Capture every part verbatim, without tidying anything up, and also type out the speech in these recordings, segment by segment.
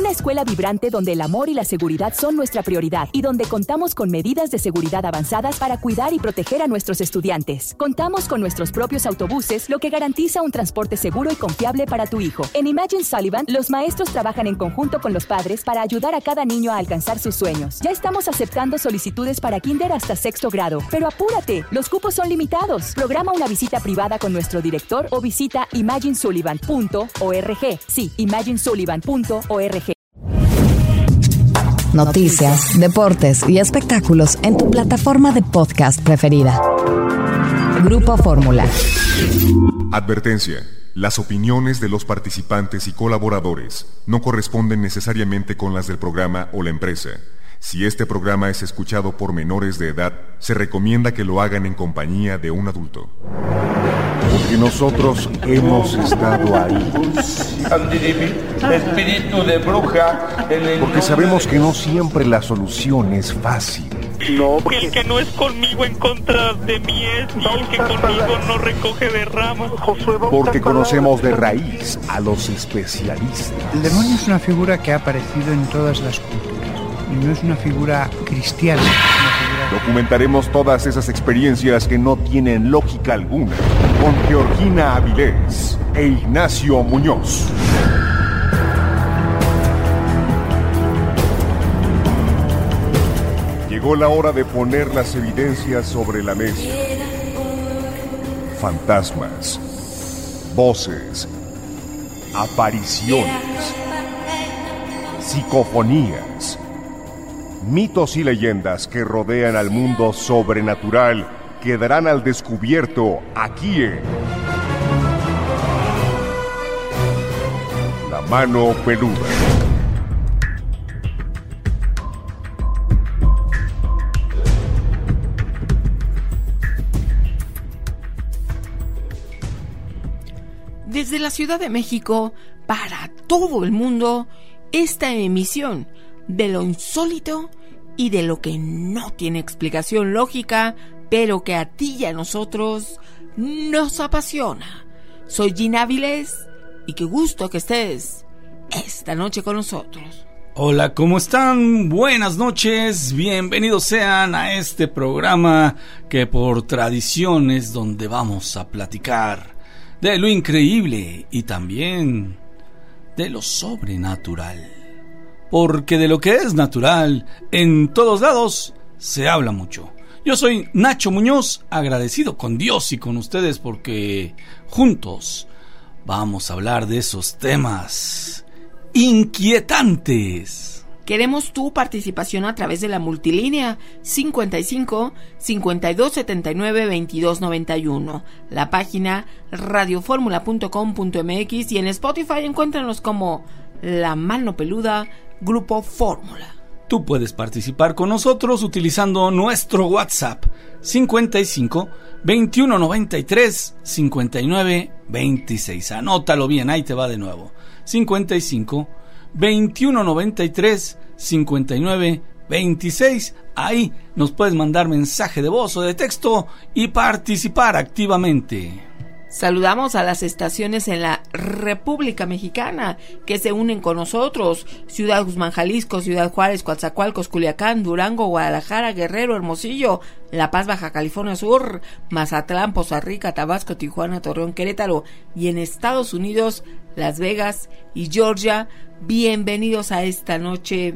Una escuela vibrante donde el amor y la seguridad son nuestra prioridad y donde contamos con medidas de seguridad avanzadas para cuidar y proteger a nuestros estudiantes. Contamos con nuestros propios autobuses, lo que garantiza un transporte seguro y confiable para tu hijo. En Imagine Sullivan, los maestros trabajan en conjunto con los padres para ayudar a cada niño a alcanzar sus sueños. Ya estamos aceptando solicitudes para kinder hasta sexto grado, pero apúrate, los cupos son limitados. Programa una visita privada con nuestro director o visita imagine sullivan punto org. Sí, imagine sullivan punto org. Noticias, deportes y espectáculos en tu plataforma de podcast preferida. Grupo Fórmula. Advertencia. Las opiniones de los participantes y colaboradores no corresponden necesariamente con las del programa o la empresa. Si este programa es escuchado por menores de edad, se recomienda que lo hagan en compañía de un adulto. Porque nosotros hemos estado ahí. Espíritu de bruja. Porque sabemos que no siempre la solución es fácil. No, el que no es conmigo en contra de mí es, y el que conmigo no recoge de ramas. Porque conocemos de raíz a los especialistas. El demonio es una figura que ha aparecido en todas las culturas. Y no es una figura cristiana. Es una figura... Documentaremos todas esas experiencias que no tienen lógica alguna con Georgina Avilés e Ignacio Muñoz. Llegó la hora de poner las evidencias sobre la mesa. Fantasmas, voces, apariciones, psicofonías, mitos y leyendas que rodean al mundo sobrenatural quedarán al descubierto aquí en La Mano Peluda. Desde la Ciudad de México, para todo el mundo, esta emisión de lo insólito y de lo que no tiene explicación lógica, pero que a ti y a nosotros nos apasiona. Soy Gina Avilés y qué gusto que estés esta noche con nosotros. Hola, ¿cómo están? Buenas noches, bienvenidos sean a este programa que por tradición es donde vamos a platicar de lo increíble y también de lo sobrenatural. Porque de lo que es natural, en todos lados se habla mucho. Yo soy Nacho Muñoz, agradecido con Dios y con ustedes porque juntos vamos a hablar de esos temas inquietantes. Queremos tu participación a través de la multilínea cincuenta y cinco, cincuenta y dos, setenta y nueve, veintidós, noventa y uno, la página radioformula punto com punto m x y en Spotify encuéntranos como La Mano Peluda, Grupo Fórmula. Tú puedes participar con nosotros utilizando nuestro WhatsApp cincuenta y cinco, veintiuno noventa y tres, cincuenta y nueve, veintiséis. Anótalo bien, ahí te va de nuevo. cincuenta y cinco, veintiuno noventa y tres, cincuenta y nueve, veintiséis. Ahí nos puedes mandar mensaje de voz o de texto y participar activamente. Saludamos a las estaciones en la República Mexicana que se unen con nosotros: Ciudad Guzmán, Jalisco, Ciudad Juárez, Coatzacoalcos, Culiacán, Durango, Guadalajara, Guerrero, Hermosillo, La Paz, Baja California Sur, Mazatlán, Poza Rica, Tabasco, Tijuana, Torreón, Querétaro, y en Estados Unidos, Las Vegas y Georgia. Bienvenidos a esta noche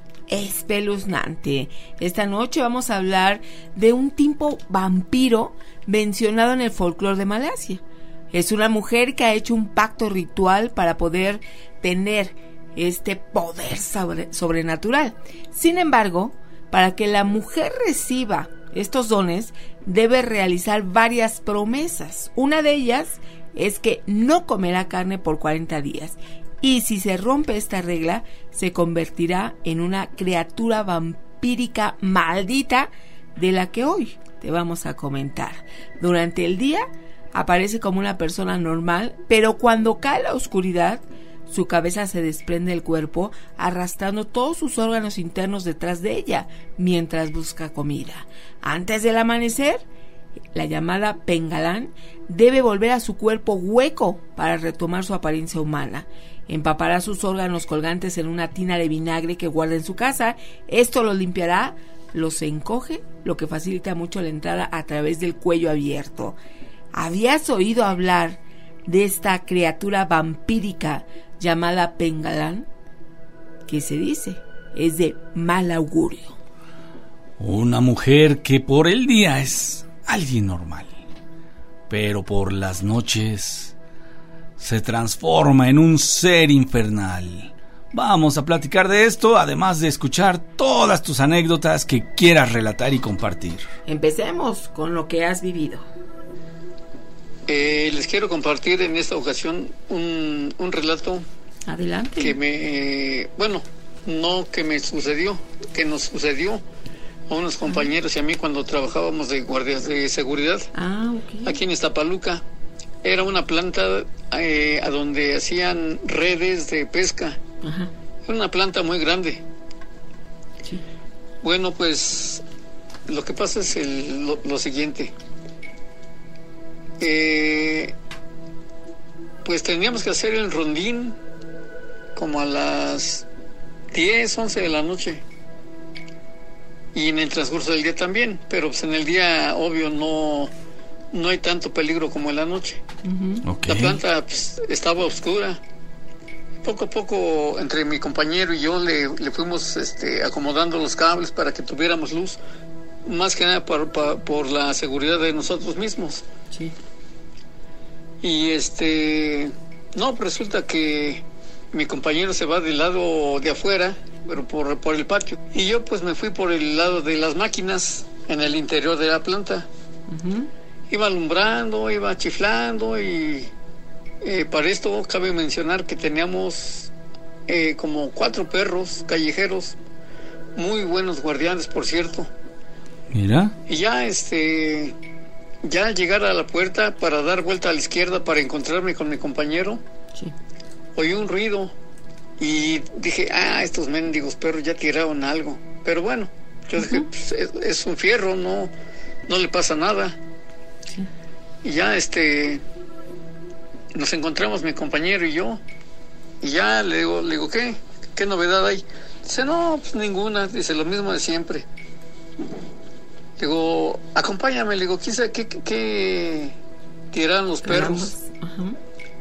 espeluznante. Esta noche vamos a hablar de un tipo vampiro mencionado en el folclore de Malasia. Es una mujer que ha hecho un pacto ritual para poder tener este poder sobre, sobrenatural. Sin embargo, para que la mujer reciba estos dones, debe realizar varias promesas. Una de ellas es que no comerá carne por cuarenta días. Y si se rompe esta regla, se convertirá en una criatura vampírica maldita de la que hoy te vamos a comentar. Durante el día aparece como una persona normal, pero cuando cae la oscuridad, su cabeza se desprende del cuerpo, arrastrando todos sus órganos internos detrás de ella, mientras busca comida. Antes del amanecer, la llamada Pengalán debe volver a su cuerpo hueco para retomar su apariencia humana. Empapará sus órganos colgantes en una tina de vinagre que guarda en su casa. Esto los limpiará, los encoge, lo que facilita mucho la entrada a través del cuello abierto. ¿Habías oído hablar de esta criatura vampírica llamada Pengalán? ¿Qué se dice? Es de mal augurio. Una mujer que por el día es alguien normal, pero por las noches se transforma en un ser infernal. Vamos a platicar de esto, además de escuchar todas tus anécdotas que quieras relatar y compartir. Empecemos con lo que has vivido. Eh, les quiero compartir en esta ocasión un, un relato. Adelante. Que me, eh, bueno, no que me sucedió, que nos sucedió a unos compañeros y a mí cuando trabajábamos de guardias de seguridad. Ah, ok. Aquí en Iztapaluca. Era una planta eh, a donde hacían redes de pesca. Ajá. Era una planta muy grande. Sí. Bueno, pues lo que pasa es el, lo, lo siguiente. Eh, pues teníamos que hacer el rondín como a las diez, once de la noche. Y en el transcurso del día también. Pero pues en el día, obvio, no... no hay tanto peligro como en la noche. Uh-huh. Okay. La planta pues, estaba oscura. Poco a poco, entre mi compañero y yo, le, le fuimos este, acomodando los cables para que tuviéramos luz. Más que nada por, por, por la seguridad de nosotros mismos. Sí. Y este... No, pues resulta que mi compañero se va del lado de afuera, pero por, por el patio. Y yo pues me fui por el lado de las máquinas, en el interior de la planta. Uh-huh. Iba alumbrando, iba chiflando y eh, para esto cabe mencionar que teníamos eh, como cuatro perros callejeros, muy buenos guardianes, por cierto. Mira. Y ya este, ya al llegar a la puerta para dar vuelta a la izquierda para encontrarme con mi compañero, sí, oí un ruido y dije, ah, estos mendigos perros ya tiraron algo. Pero bueno, yo uh-huh. dije, pues, es, es un fierro, no, no le pasa nada. Y ya este nos encontramos mi compañero y yo y ya le digo, le digo ¿qué? ¿Qué novedad hay? Dice, no, pues ninguna, dice lo mismo de siempre. Digo, acompáñame, le digo, ¿qué, qué, qué, qué tiraron los perros? Uh-huh.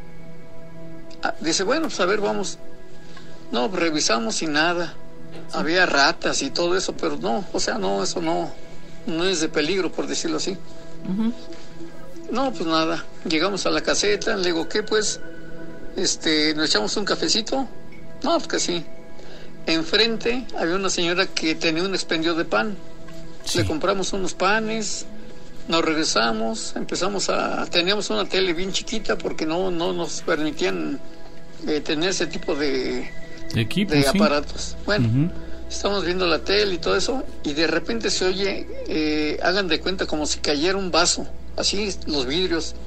Ah, dice, bueno, pues a ver, vamos. No, pues revisamos y nada. Sí. Había ratas y todo eso, pero no, o sea, no, eso no, no es de peligro, por decirlo así. Uh-huh. No, pues nada, llegamos a la caseta, le digo, ¿qué pues? Este, ¿nos echamos un cafecito? No, pues que sí. Enfrente había una señora que tenía un expendio de pan. Sí. Le compramos unos panes, nos regresamos, empezamos a... Teníamos una tele bien chiquita porque no, no nos permitían eh, tener ese tipo de, Equipo, de sí. aparatos. Bueno, uh-huh. Estamos viendo la tele y todo eso y de repente se oye, eh, hagan de cuenta como si cayera un vaso. Así los vidrios.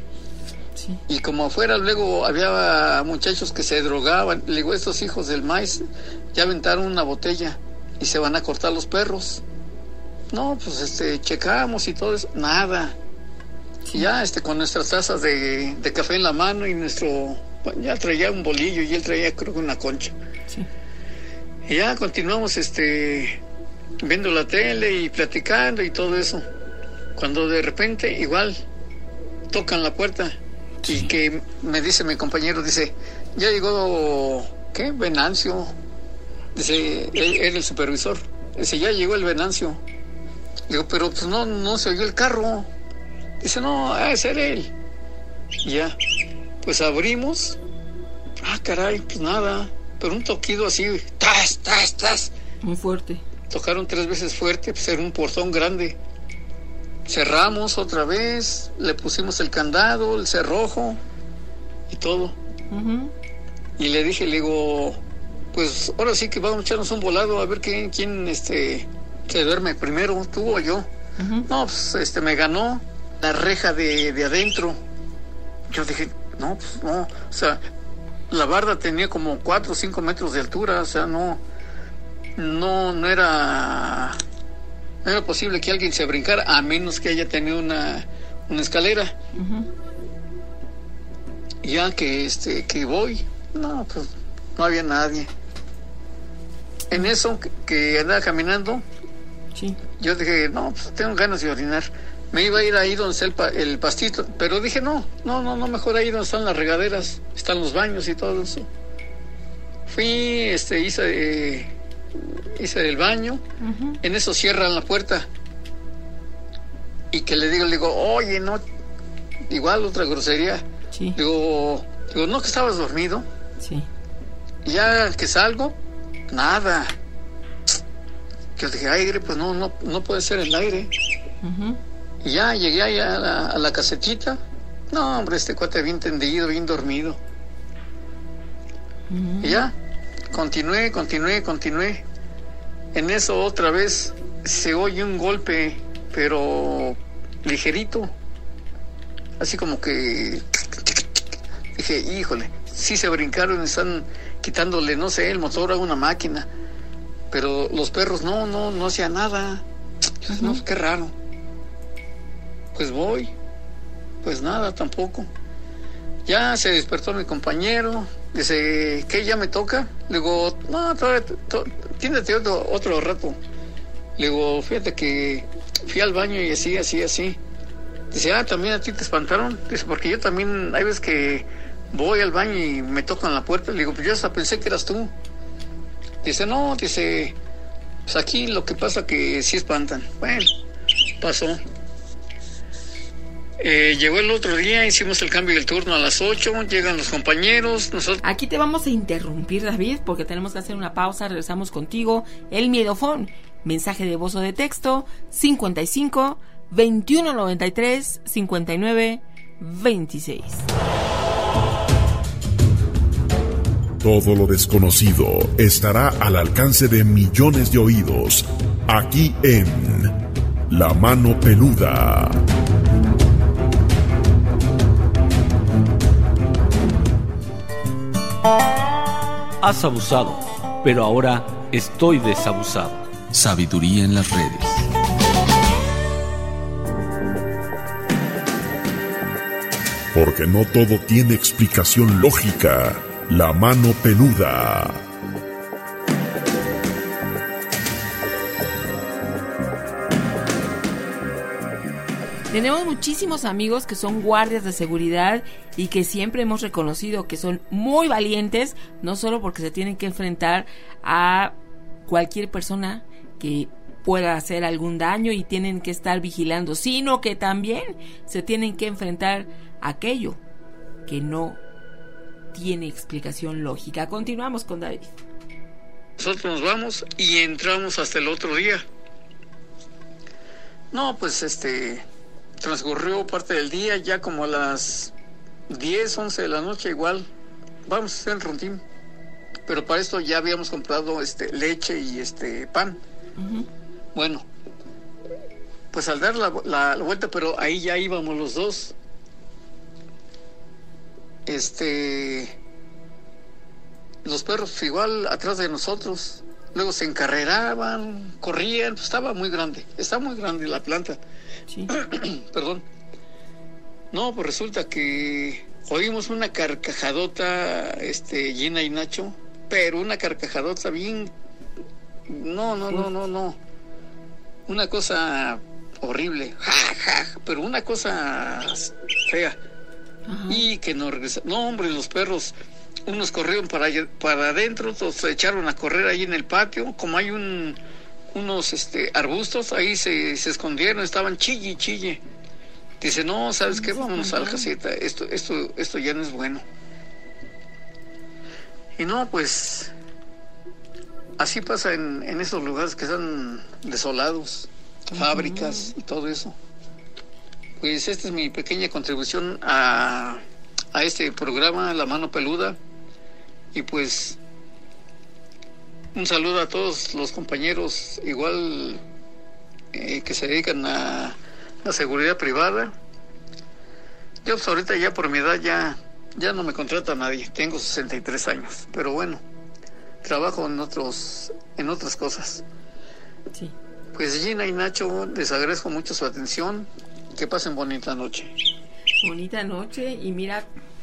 Sí. Y como afuera luego había muchachos que se drogaban. Le digo, estos hijos del maíz ya aventaron una botella y se van a cortar los perros. No, pues este, checamos y todo eso. Nada. Sí. Y ya este, con nuestras tazas de, de café en la mano y nuestro... Ya traía un bolillo y él traía creo que una concha. Sí. Y ya continuamos este, viendo la tele y platicando y todo eso. Cuando de repente igual tocan la puerta. Sí. Y que me dice mi compañero, dice, ya llegó, ¿qué? Venancio. Dice, él era el supervisor. Dice, ya llegó el Venancio. Digo, pero pues no, no se oyó el carro. Dice, no, ah, ese era él. Y ya, pues abrimos. Ah, caray, pues nada. Pero un toquido así, tas, tas, tas. Muy fuerte. Tocaron tres veces fuerte, pues era un portón grande. Cerramos otra vez, le pusimos el candado, el cerrojo y todo. Uh-huh. Y le dije, le digo, pues ahora sí que vamos a echarnos un volado a ver quién, quién este, se duerme primero, tú o yo. Uh-huh. No, pues este me ganó la reja de, de adentro. Yo dije, no, pues no, o sea, la barda tenía como cuatro o cinco metros de altura, o sea, no, no, no era... No era posible que alguien se brincara a menos que haya tenido una, una escalera. Uh-huh. Ya que este que voy No, pues no había nadie. En eso que, que andaba caminando, sí. Yo dije, no, pues tengo ganas de orinar. Me iba a ir ahí donde está el, pa, el pastito, pero dije, no, no, no, no, mejor ahí donde están las regaderas, están los baños y todo eso. Fui, este, hice, eh, hice el baño, uh-huh. En eso cierran la puerta. Y que le digo, le digo, oye, no, igual otra grosería. Sí. Digo, digo, no, que estabas dormido. Sí. Y ya que salgo, nada. Que yo dije, aire, pues no, no, no puede ser el aire. Uh-huh. Y ya llegué ahí a la, a la casetita. No, hombre, este cuate bien tendido, bien dormido. Uh-huh. Y ya, continué, continué, continué. En eso otra vez se oye un golpe, pero ligerito. Así como que... Dije, híjole, sí se brincaron, están quitándole, no sé, el motor a una máquina. Pero los perros no, no, no hacían nada. Uh-huh. No, qué raro. Pues voy, pues nada, tampoco. Ya se despertó mi compañero, dice, ¿qué, ya me toca? Le digo, no, todavía, to, tiéndete otro, otro rato. Le digo, fíjate que fui al baño y así, así, así. Dice, ah, ¿también a ti te espantaron? Dice, porque yo también, hay veces que voy al baño y me tocan la puerta. Le digo, pues yo hasta pensé que eras tú. Dice, no, dice, pues aquí lo que pasa que sí espantan. Bueno, pasó. Eh, llegó el otro día, hicimos el cambio del turno a las ocho, llegan los compañeros, nosotros... Aquí te vamos a interrumpir, David, porque tenemos que hacer una pausa, regresamos contigo. El miedofón, mensaje de voz o de texto, cincuenta y cinco, veintiuno noventa y tres, cincuenta y nueve, veintiséis. Todo lo desconocido estará al alcance de millones de oídos, aquí en La Mano Peluda. Has abusado, pero ahora estoy desabusado. Sabiduría en las redes. Porque no todo tiene explicación lógica. La Mano Peluda. Tenemos muchísimos amigos que son guardias de seguridad y que siempre hemos reconocido que son muy valientes, no solo porque se tienen que enfrentar a cualquier persona que pueda hacer algún daño y tienen que estar vigilando, sino que también se tienen que enfrentar a aquello que no tiene explicación lógica. Continuamos con David. Nosotros nos vamos y entramos hasta el otro día. No, pues este... transcurrió parte del día, ya como a las diez, once de la noche igual, vamos a hacer el rondín. Pero para esto ya habíamos comprado este leche y este pan. Uh-huh. Bueno, pues al dar la, la, la vuelta, pero ahí ya íbamos los dos. Este... Los perros igual atrás de nosotros. Luego se encarreraban, corrían, pues estaba muy grande, está muy grande la planta. Sí. Perdón. No, pues resulta que oímos una carcajadota, este, Gina y Nacho, pero una carcajadota bien, no, no, no, no, no, una cosa horrible, ja, ja, pero una cosa fea. Ajá. Y que no regresa, no, hombre, los perros, unos corrieron para para adentro, otros se echaron a correr ahí en el patio, como hay un unos este arbustos, ahí se, se escondieron, estaban chille, chille. Dice, no, ¿sabes qué? Vámonos a la caseta, esto, esto, esto ya no es bueno. Y no, pues, así pasa en, en esos lugares que están desolados, uh-huh. Fábricas y todo eso. Pues esta es mi pequeña contribución a, a este programa, La Mano Peluda. Y pues... un saludo a todos los compañeros igual eh, que se dedican a la seguridad privada. Yo pues ahorita ya por mi edad ya, ya no me contrata nadie, tengo sesenta y tres años, pero bueno, trabajo en otros en otras cosas. Sí. Pues Gina y Nacho, les agradezco mucho su atención, que pasen bonita noche. Bonita noche, y mira,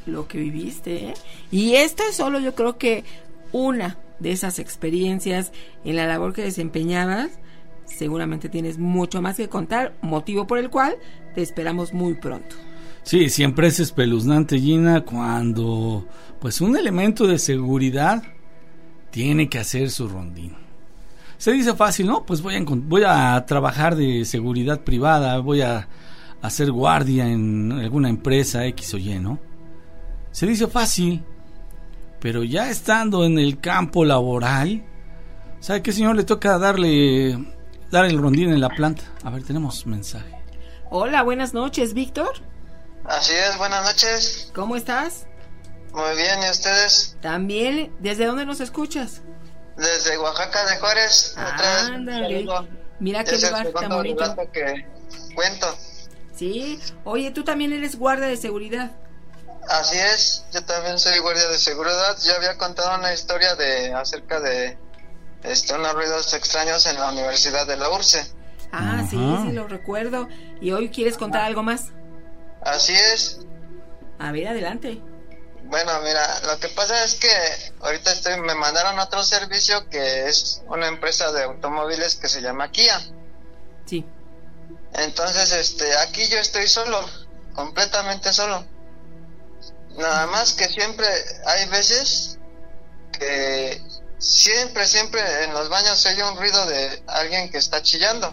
lo que viviste, ¿eh? Y esto es solo, yo creo que una de esas experiencias en la labor que desempeñabas. Seguramente tienes mucho más que contar, motivo por el cual te esperamos muy pronto. Sí, siempre es espeluznante, Gina, cuando pues un elemento de seguridad tiene que hacer su rondín. Se dice fácil, ¿no? Pues voy a, voy a trabajar de seguridad privada, voy a hacer guardia en alguna empresa X o Y, ¿no? Se dice fácil, pero ya estando en el campo laboral, ¿sabe qué, señor? Le toca darle, dar el rondín en la planta. A ver, tenemos mensaje. Hola, buenas noches, Víctor. Así es, buenas noches. ¿Cómo estás? Muy bien, ¿y ustedes? También. ¿Desde dónde nos escuchas? Desde Oaxaca de Juárez. Ah, ándale. Mira qué lugar tan bonito. Que cuento. Sí. Oye, tú también eres guardia de seguridad. Así es, yo también soy guardia de seguridad. Yo había contado una historia de acerca de este unos ruidos extraños en la Universidad de la U R C E. Ah, uh-huh. sí, sí, lo recuerdo. ¿Y hoy quieres contar algo más? Así es. A ver, adelante. Bueno, mira, lo que pasa es que ahorita estoy, me mandaron otro servicio que es una empresa de automóviles que se llama Kia. Sí. Entonces, este, aquí yo estoy solo, completamente solo. Nada más que siempre hay veces que siempre, siempre en los baños se oye un ruido de alguien que está chillando.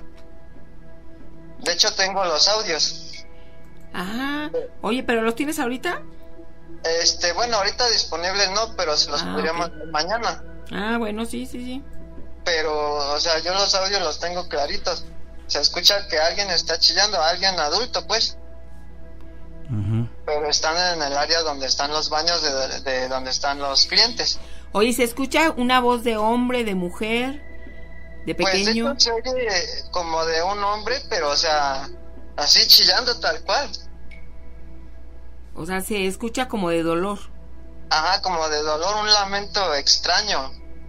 De hecho, tengo los audios. Ah, oye, ¿pero los tienes ahorita? Este, bueno, ahorita disponibles no, pero se los ah, podría okay. mandar mañana. Ah, bueno, sí, sí, sí. Pero, o sea, yo los audios los tengo claritos. Se escucha que alguien está chillando, alguien adulto, pues. Uh-huh. Pero están en el área donde están los baños de, de donde están los clientes. Oye, ¿se escucha una voz de hombre, de mujer, de pequeño? Pues de hecho, se oye como de un hombre, pero, o sea, así chillando tal cual. O sea, se escucha como de dolor. Ajá, como de dolor, un lamento extraño.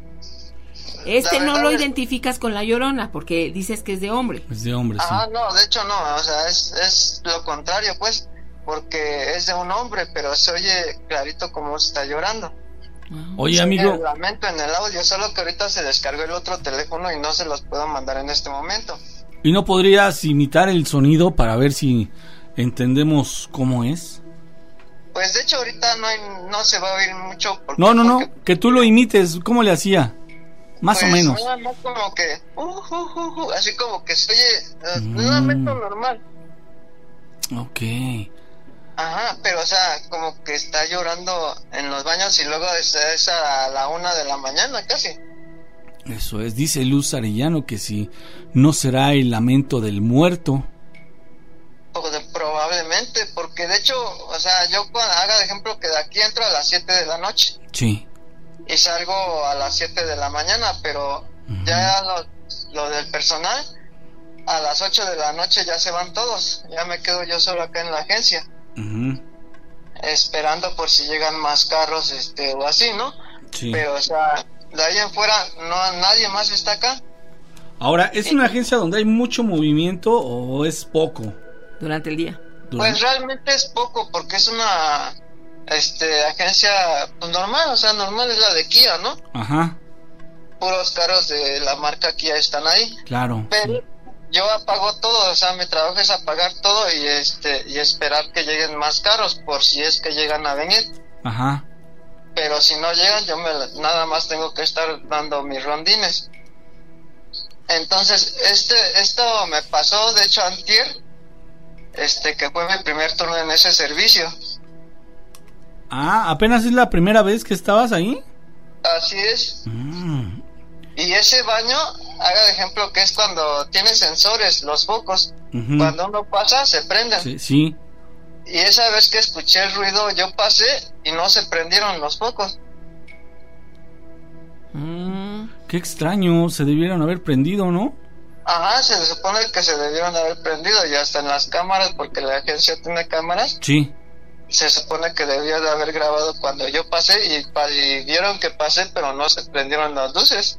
Este no lo es... identificas con la Llorona, porque dices que es de hombre. Es de hombre, sí. Ajá, no, de hecho no, o sea, es, es lo contrario, pues, porque es de un hombre, pero se oye clarito como está llorando. Oye, amigo. El lamento en el audio, solo que ahorita se descargó el otro teléfono y no se los puedo mandar en este momento. ¿Y no podrías imitar el sonido para ver si entendemos cómo es? Pues de hecho ahorita no hay, no se va a oír mucho. Porque, no, no, no, que tú lo imites, ¿cómo le hacía? Más pues, o menos. No, no, como que, uh, uh, uh, uh, así como que se oye uh, mm. un lamento normal. Ok. Ajá, pero o sea, como que está llorando en los baños y luego es, es a la una de la mañana casi. Eso es, dice Luz Arellano que si no será el lamento del muerto. O de, probablemente, porque de hecho, o sea, yo haga de ejemplo que de aquí entro a las siete de la noche. Sí. Y salgo a las siete de la mañana, pero uh-huh. ya lo, lo del personal, a las ocho de la noche ya se van todos. Ya me quedo yo solo acá en la agencia. Uh-huh. Esperando por si llegan más carros, este, o así, ¿no? Sí. Pero, o sea, de ahí en fuera, no, nadie más está acá. Ahora, ¿es una agencia donde hay mucho movimiento o es poco? Durante el día. Durante. Pues realmente es poco, porque es una este agencia pues, normal, o sea, normal es la de Kia, ¿no? Ajá. Puros carros de la marca Kia están ahí. Claro. Pero sí. Yo apago todo, o sea, mi trabajo es apagar todo y este y esperar que lleguen más carros por si es que llegan a venir. Ajá. Pero si no llegan, yo me, nada más tengo que estar dando mis rondines. Entonces, este esto me pasó, de hecho, antier, este que fue mi primer turno en ese servicio. Ah, ¿apenas es la primera vez que estabas ahí? Así es. Mm. Y ese baño, haga de ejemplo que es cuando tiene sensores, los focos. Uh-huh. Cuando uno pasa, se prenden. Sí, sí. Y esa vez que escuché el ruido, yo pasé y no se prendieron los focos. Mm, qué extraño, se debieron haber prendido, ¿no? Ajá, se supone que se debieron haber prendido, y hasta en las cámaras, porque la agencia tiene cámaras. Sí. Se supone que debió de haber grabado cuando yo pasé y, y vieron que pasé, pero no se prendieron las luces.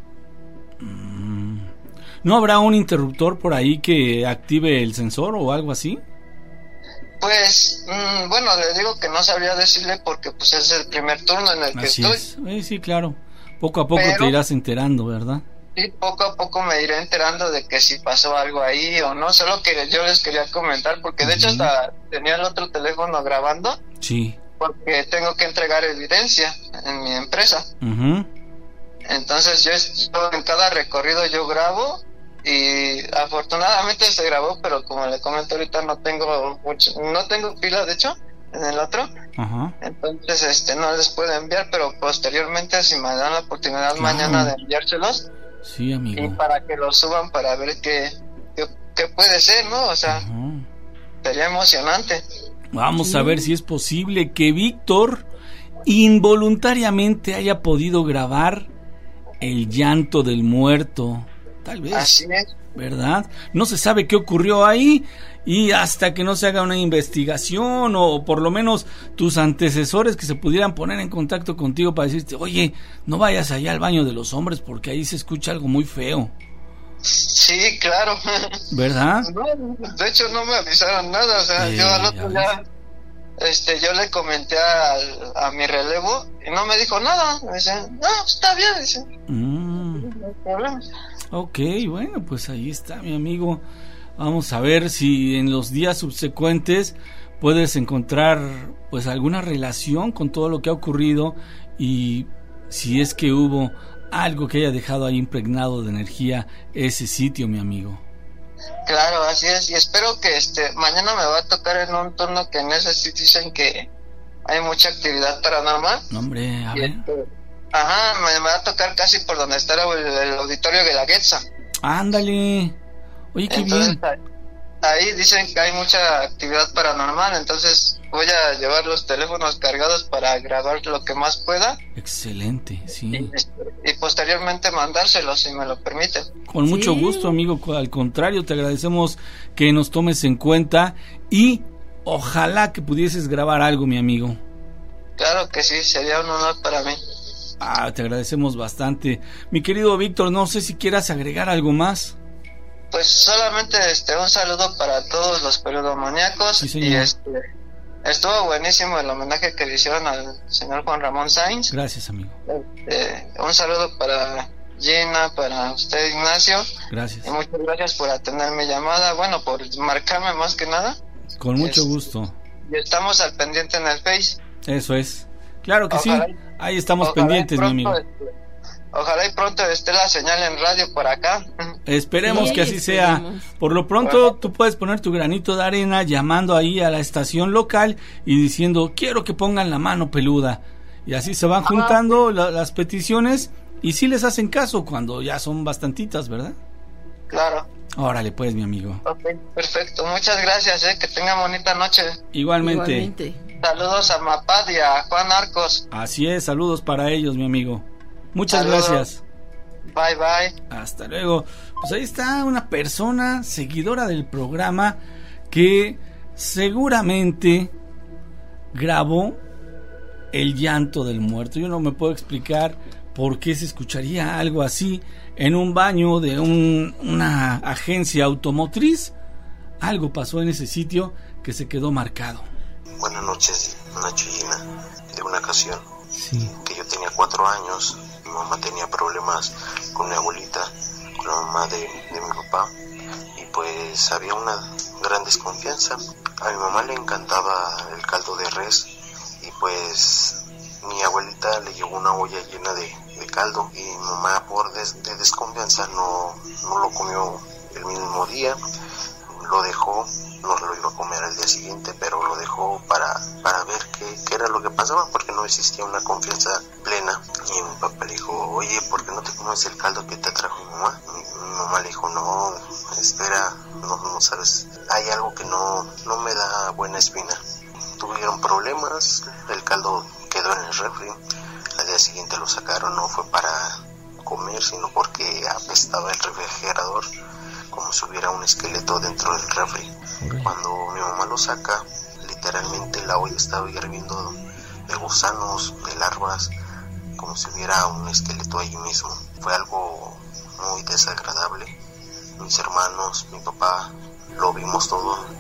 ¿No habrá un interruptor por ahí que active el sensor o algo así? Pues, mmm, bueno, le digo que no sabría decirle porque pues es el primer turno en el Así que es. estoy. Sí, sí, claro. Poco a poco Pero, te irás enterando, ¿verdad? Sí, poco a poco me iré enterando de que si pasó algo ahí o no. Solo que yo les quería comentar, porque de uh-huh. hecho hasta tenía el otro teléfono grabando. Sí. Porque tengo que entregar evidencia en mi empresa. Uh-huh. Entonces yo, yo en cada recorrido yo grabo. Y afortunadamente se grabó, pero como le comento ahorita no tengo mucho, no tengo pila de hecho en el otro, uh-huh. entonces este no les puedo enviar, pero posteriormente si me dan la oportunidad claro. mañana de enviárselos, sí, amigo, y para que los suban para ver qué, qué, qué puede ser, ¿no? O sea, uh-huh. sería emocionante. Vamos sí. a ver si es posible que Víctor involuntariamente haya podido grabar el llanto del muerto. Tal vez, así es. ¿Verdad? No se sabe qué ocurrió ahí y hasta que no se haga una investigación o por lo menos tus antecesores que se pudieran poner en contacto contigo para decirte, oye, no vayas allá al baño de los hombres porque ahí se escucha algo muy feo. Sí, claro. ¿Verdad? No, de hecho no me avisaron nada, o sea, eh, yo al otro día, este, yo le comenté a, a mi relevo y no me dijo nada, me dice, no, está bien, dice. Mm. No hay problema. Ok, bueno, pues ahí está, mi amigo. Vamos a ver si en los días subsecuentes puedes encontrar pues alguna relación con todo lo que ha ocurrido y si es que hubo algo que haya dejado ahí impregnado de energía ese sitio, mi amigo. Claro, así es, y espero que este mañana me va a tocar en un turno que en ese sitio dicen que hay mucha actividad paranormal. No, hombre, a y ver. Este, ajá, me, me va a tocar casi por donde está el, el auditorio de la Guelaguetza. Ándale. Oye, qué entonces, bien. Ahí dicen que hay mucha actividad paranormal, entonces voy a llevar los teléfonos cargados para grabar lo que más pueda. Excelente, sí. Y, y posteriormente mandárselos, si me lo permiten. Con mucho sí. gusto, amigo. Al contrario, te agradecemos que nos tomes en cuenta y ojalá que pudieses grabar algo, mi amigo. Claro que sí, sería un honor para mí. Ah, te agradecemos bastante. Mi querido Víctor, no sé si quieras agregar algo más. Pues solamente este un saludo para todos los peludomaníacos. Sí, y este estuvo buenísimo el homenaje que le hicieron al señor Juan Ramón Sainz. Gracias, amigo. Eh, un saludo para Gina, para usted, Ignacio. Gracias. Y muchas gracias por atender mi llamada, bueno, por marcarme más que nada. Con mucho es, gusto. Y estamos al pendiente en el Face. Eso es. Claro que ojalá, sí. Ahí estamos pendientes, pronto, mi amigo. Este, ojalá y pronto esté la señal en radio por acá. Esperemos sí, que así esperemos. sea. Por lo pronto, bueno, tú puedes poner tu granito de arena llamando ahí a la estación local y diciendo, quiero que pongan la mano peluda. Y así se van juntando la, las peticiones y sí les hacen caso cuando ya son bastantitas, ¿verdad? Claro. Órale, pues, mi amigo. Ok, perfecto. Muchas gracias, eh. Que tengan bonita noche. Igualmente. Igualmente. Saludos a Mapad y a Juan Arcos. Así es, saludos para ellos, mi amigo. Muchas saludos. Gracias. Bye, bye. Hasta luego. Pues ahí está una persona seguidora del programa que seguramente grabó el llanto del muerto. Yo no me puedo explicar por qué se escucharía algo así en un baño de un, una agencia automotriz. Algo pasó en ese sitio que se quedó marcado. Buenas noches, Nacho y Gina. De una ocasión sí. que yo tenía cuatro años, mi mamá tenía problemas con mi abuelita, con la mamá de, de mi papá, y pues había una gran desconfianza. A mi mamá le encantaba el caldo de res, y pues mi abuelita le llevó una olla llena de, de caldo, y mi mamá por des, de desconfianza no, no lo comió el mismo día, lo dejó. No lo iba a comer al día siguiente, pero lo dejó para, para ver qué, qué era lo que pasaba, porque no existía una confianza plena. Y mi papá le dijo, oye, ¿por qué no te comes el caldo que te trajo mi mamá? Mi, mi mamá le dijo, no, espera, no, no sabes, hay algo que no, no me da buena espina. Tuvieron problemas, el caldo quedó en el refri, al día siguiente lo sacaron, no fue para comer, sino porque apestaba el refrigerador, como si hubiera un esqueleto dentro del refri. Okay. Cuando mi mamá lo saca, literalmente la olla estaba hirviendo de gusanos, de larvas, como si hubiera un esqueleto ahí mismo. Fue algo muy desagradable. Mis hermanos, mi papá, lo vimos todo.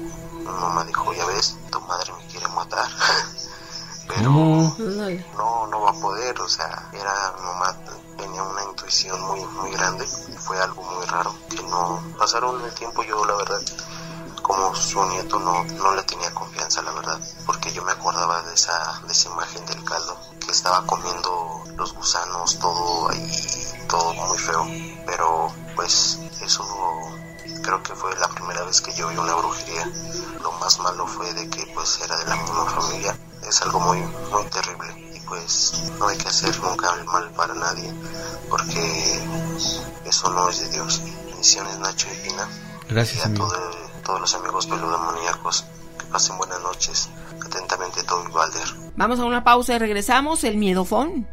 mi mamá dijo, ya ves, tu madre me quiere matar. Pero no. no, no va a poder, o sea, era mi mamá tenía una intuición muy, muy grande, fue algo muy raro, que no, pasaron el tiempo, yo la verdad, como su nieto no, no le tenía confianza, la verdad, porque yo me acordaba de esa, de esa imagen del caldo, que estaba comiendo los gusanos, todo ahí, todo muy feo, pero pues eso creo que fue la primera vez que yo vi una brujería. Lo más malo fue de que pues era de la misma familia, es algo muy, muy terrible, y pues no hay que hacer nunca el mal para nadie, porque eso no es de Dios. Bendiciones, Nacho y Pina. Gracias, y a amigo. todo, todos los amigos peludomaníacos, que pasen buenas noches. Atentamente, Toby Balder. Vamos a una pausa y regresamos, el miedofón.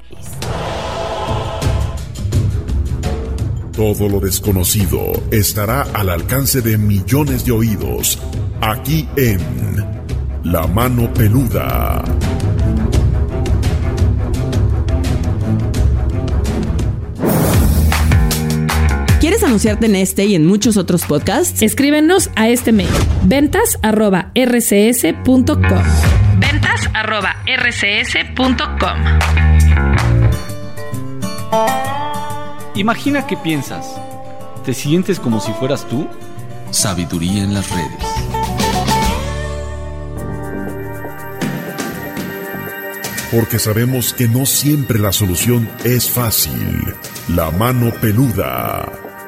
Todo lo desconocido estará al alcance de millones de oídos, aquí en La Mano Peluda. ¿Quieres anunciarte en este y en muchos otros podcasts? Escríbenos a este mail, ventas arroba r c s punto com. ventas arroba r c s punto com. Imagina que piensas. ¿Te sientes como si fueras tú? Sabiduría en las redes. Porque sabemos que no siempre la solución es fácil. La Mano Peluda.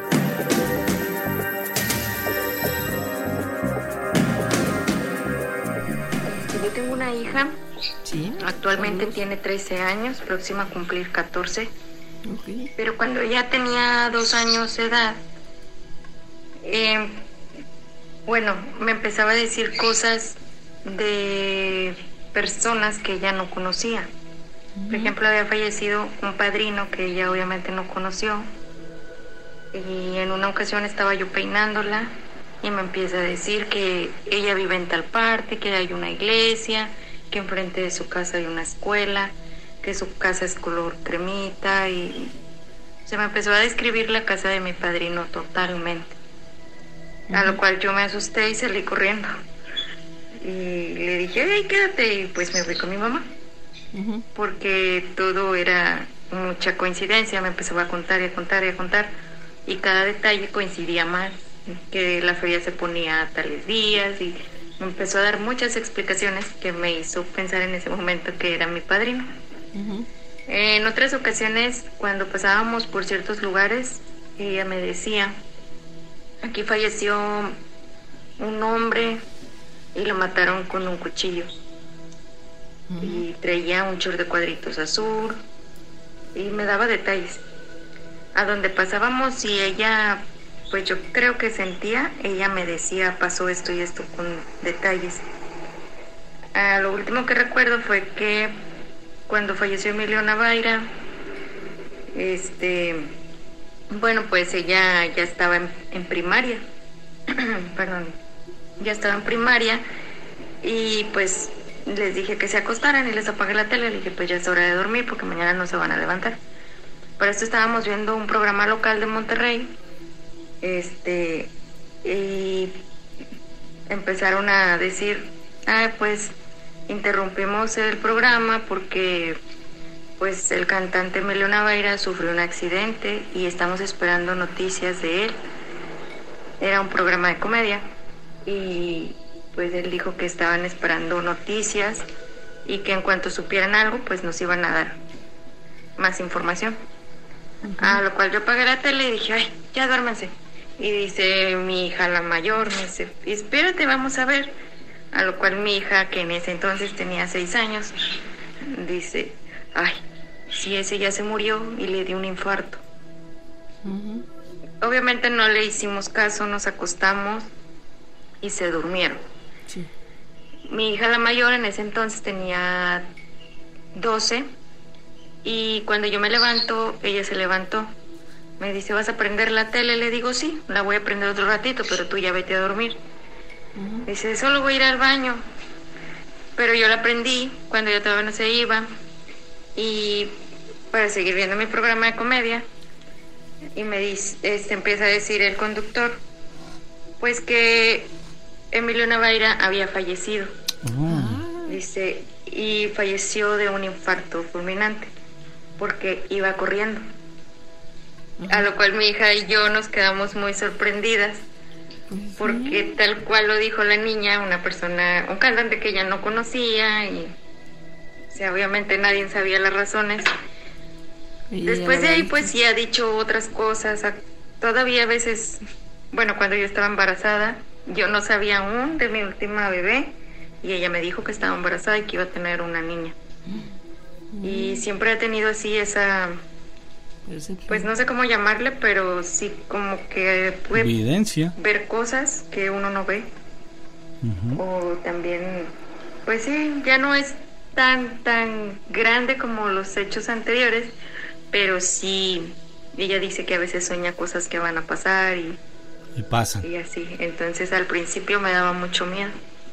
Yo tengo una hija. Sí. Actualmente tiene trece años, próxima a cumplir catorce. Okay. Pero cuando ella tenía dos años de edad, eh, bueno, me empezaba a decir cosas de personas que ella no conocía. Uh-huh. Por ejemplo, había fallecido un padrino que ella obviamente no conoció, y en una ocasión estaba yo peinándola y me empieza a decir que ella vive en tal parte, que hay una iglesia, que enfrente de su casa hay una escuela, que su casa es color cremita, y se me empezó a describir la casa de mi padrino totalmente. Uh-huh. A lo cual yo me asusté y salí corriendo. Y le dije, hey, quédate, y pues me fui con mi mamá. Uh-huh. Porque todo era mucha coincidencia, me empezó a contar y a contar y a contar, y cada detalle coincidía más, que la feria se ponía a tales días, y me empezó a dar muchas explicaciones que me hizo pensar en ese momento que era mi padrino. Uh-huh. En otras ocasiones, cuando pasábamos por ciertos lugares, ella me decía, aquí falleció un hombre y lo mataron con un cuchillo. Uh-huh. Y traía un short de cuadritos azul, y me daba detalles. A donde pasábamos, y ella, pues yo creo que sentía, ella me decía, pasó esto y esto, con detalles. Ah, lo último que recuerdo fue que cuando falleció Emilio Navaira, este, bueno, pues ella ya estaba en, en primaria, perdón, ya estaba en primaria, y pues les dije que se acostaran y les apagué la tele. Le dije, pues ya es hora de dormir porque mañana no se van a levantar. Para esto estábamos viendo un programa local de Monterrey, este, y empezaron a decir, ah, pues interrumpimos el programa porque pues el cantante Emilio Navaira sufrió un accidente y estamos esperando noticias de él. Era un programa de comedia, y pues él dijo que estaban esperando noticias y que en cuanto supieran algo pues nos iban a dar más información. Uh-huh. A lo cual yo apagué la tele y dije, ay, ya duérmanse. Y dice mi hija, la mayor, me dice, espérate, vamos a ver. A lo cual mi hija, que en ese entonces tenía seis años, dice, ay, si ese ya se murió y le dio un infarto. Uh-huh. Obviamente no le hicimos caso, nos acostamos y se durmieron. Sí. Mi hija, la mayor, en ese entonces tenía doce, y cuando yo me levanto, ella se levantó. Me dice, ¿vas a prender la tele? Le digo, sí, la voy a prender otro ratito, pero tú ya vete a dormir. Uh-huh. Dice, solo voy a ir al baño. Pero yo la prendí cuando ella todavía no se iba, y para seguir viendo mi programa de comedia, y me dice, este, empieza a decir el conductor, pues que Emilio Navaira había fallecido. Oh. Dice, y falleció de un infarto fulminante porque iba corriendo. Uh-huh. A lo cual mi hija y yo nos quedamos muy sorprendidas porque uh-huh. tal cual lo dijo la niña, una persona, un cantante que ella no conocía y o sea, obviamente nadie sabía las razones. Y después de ahí pues sí ha dicho otras cosas. Todavía a veces, bueno, cuando yo estaba embarazada, yo no sabía aún de mi última bebé y ella me dijo que estaba embarazada y que iba a tener una niña. Mm. Y siempre he tenido así esa, pues no sé cómo llamarle, pero sí como que puede evidencia, ver cosas que uno no ve. Uh-huh. O también, pues sí, ya no es tan, tan grande como los hechos anteriores, pero sí, ella dice que a veces sueña cosas que van a pasar y... Y pasan. Y así, entonces al principio me daba mucho miedo.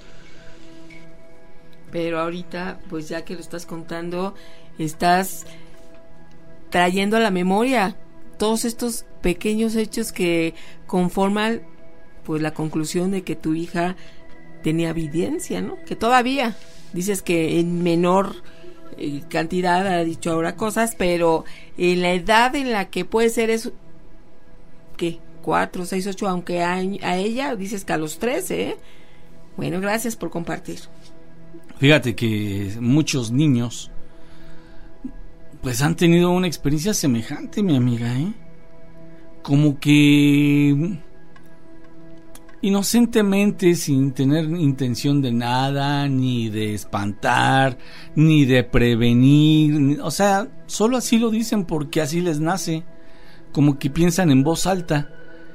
Pero ahorita, pues ya que lo estás contando, estás trayendo a la memoria todos estos pequeños hechos que conforman pues la conclusión de que tu hija tenía evidencia, ¿no? Que todavía, dices que en menor eh, cantidad ha dicho ahora cosas, pero en la edad en la que puede ser eso, ¿qué? Cuatro, seis, ocho, aunque a, a ella dices que a los trece, ¿eh? Bueno, gracias por compartir. Fíjate que muchos niños pues han tenido una experiencia semejante, mi amiga, ¿eh? Como que inocentemente, sin tener intención de nada, ni de espantar, ni de prevenir, ni, o sea, solo así lo dicen porque así les nace, como que piensan en voz alta.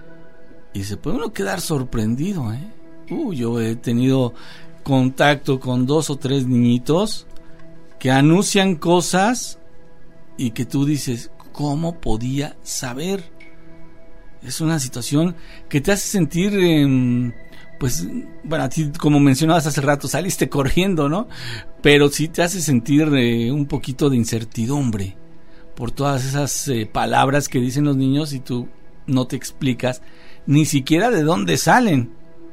Y se puede uno quedar sorprendido, ¿eh? Uh, yo he tenido contacto con dos o tres niñitos que anuncian cosas y que tú dices, ¿cómo podía saber? Es una situación que te hace sentir, eh, pues, bueno, a ti, como mencionabas hace rato, saliste corriendo, ¿no? Pero sí te hace sentir eh, un poquito de incertidumbre por todas esas eh, palabras que dicen los niños y tú no te explicas ni siquiera de dónde salen.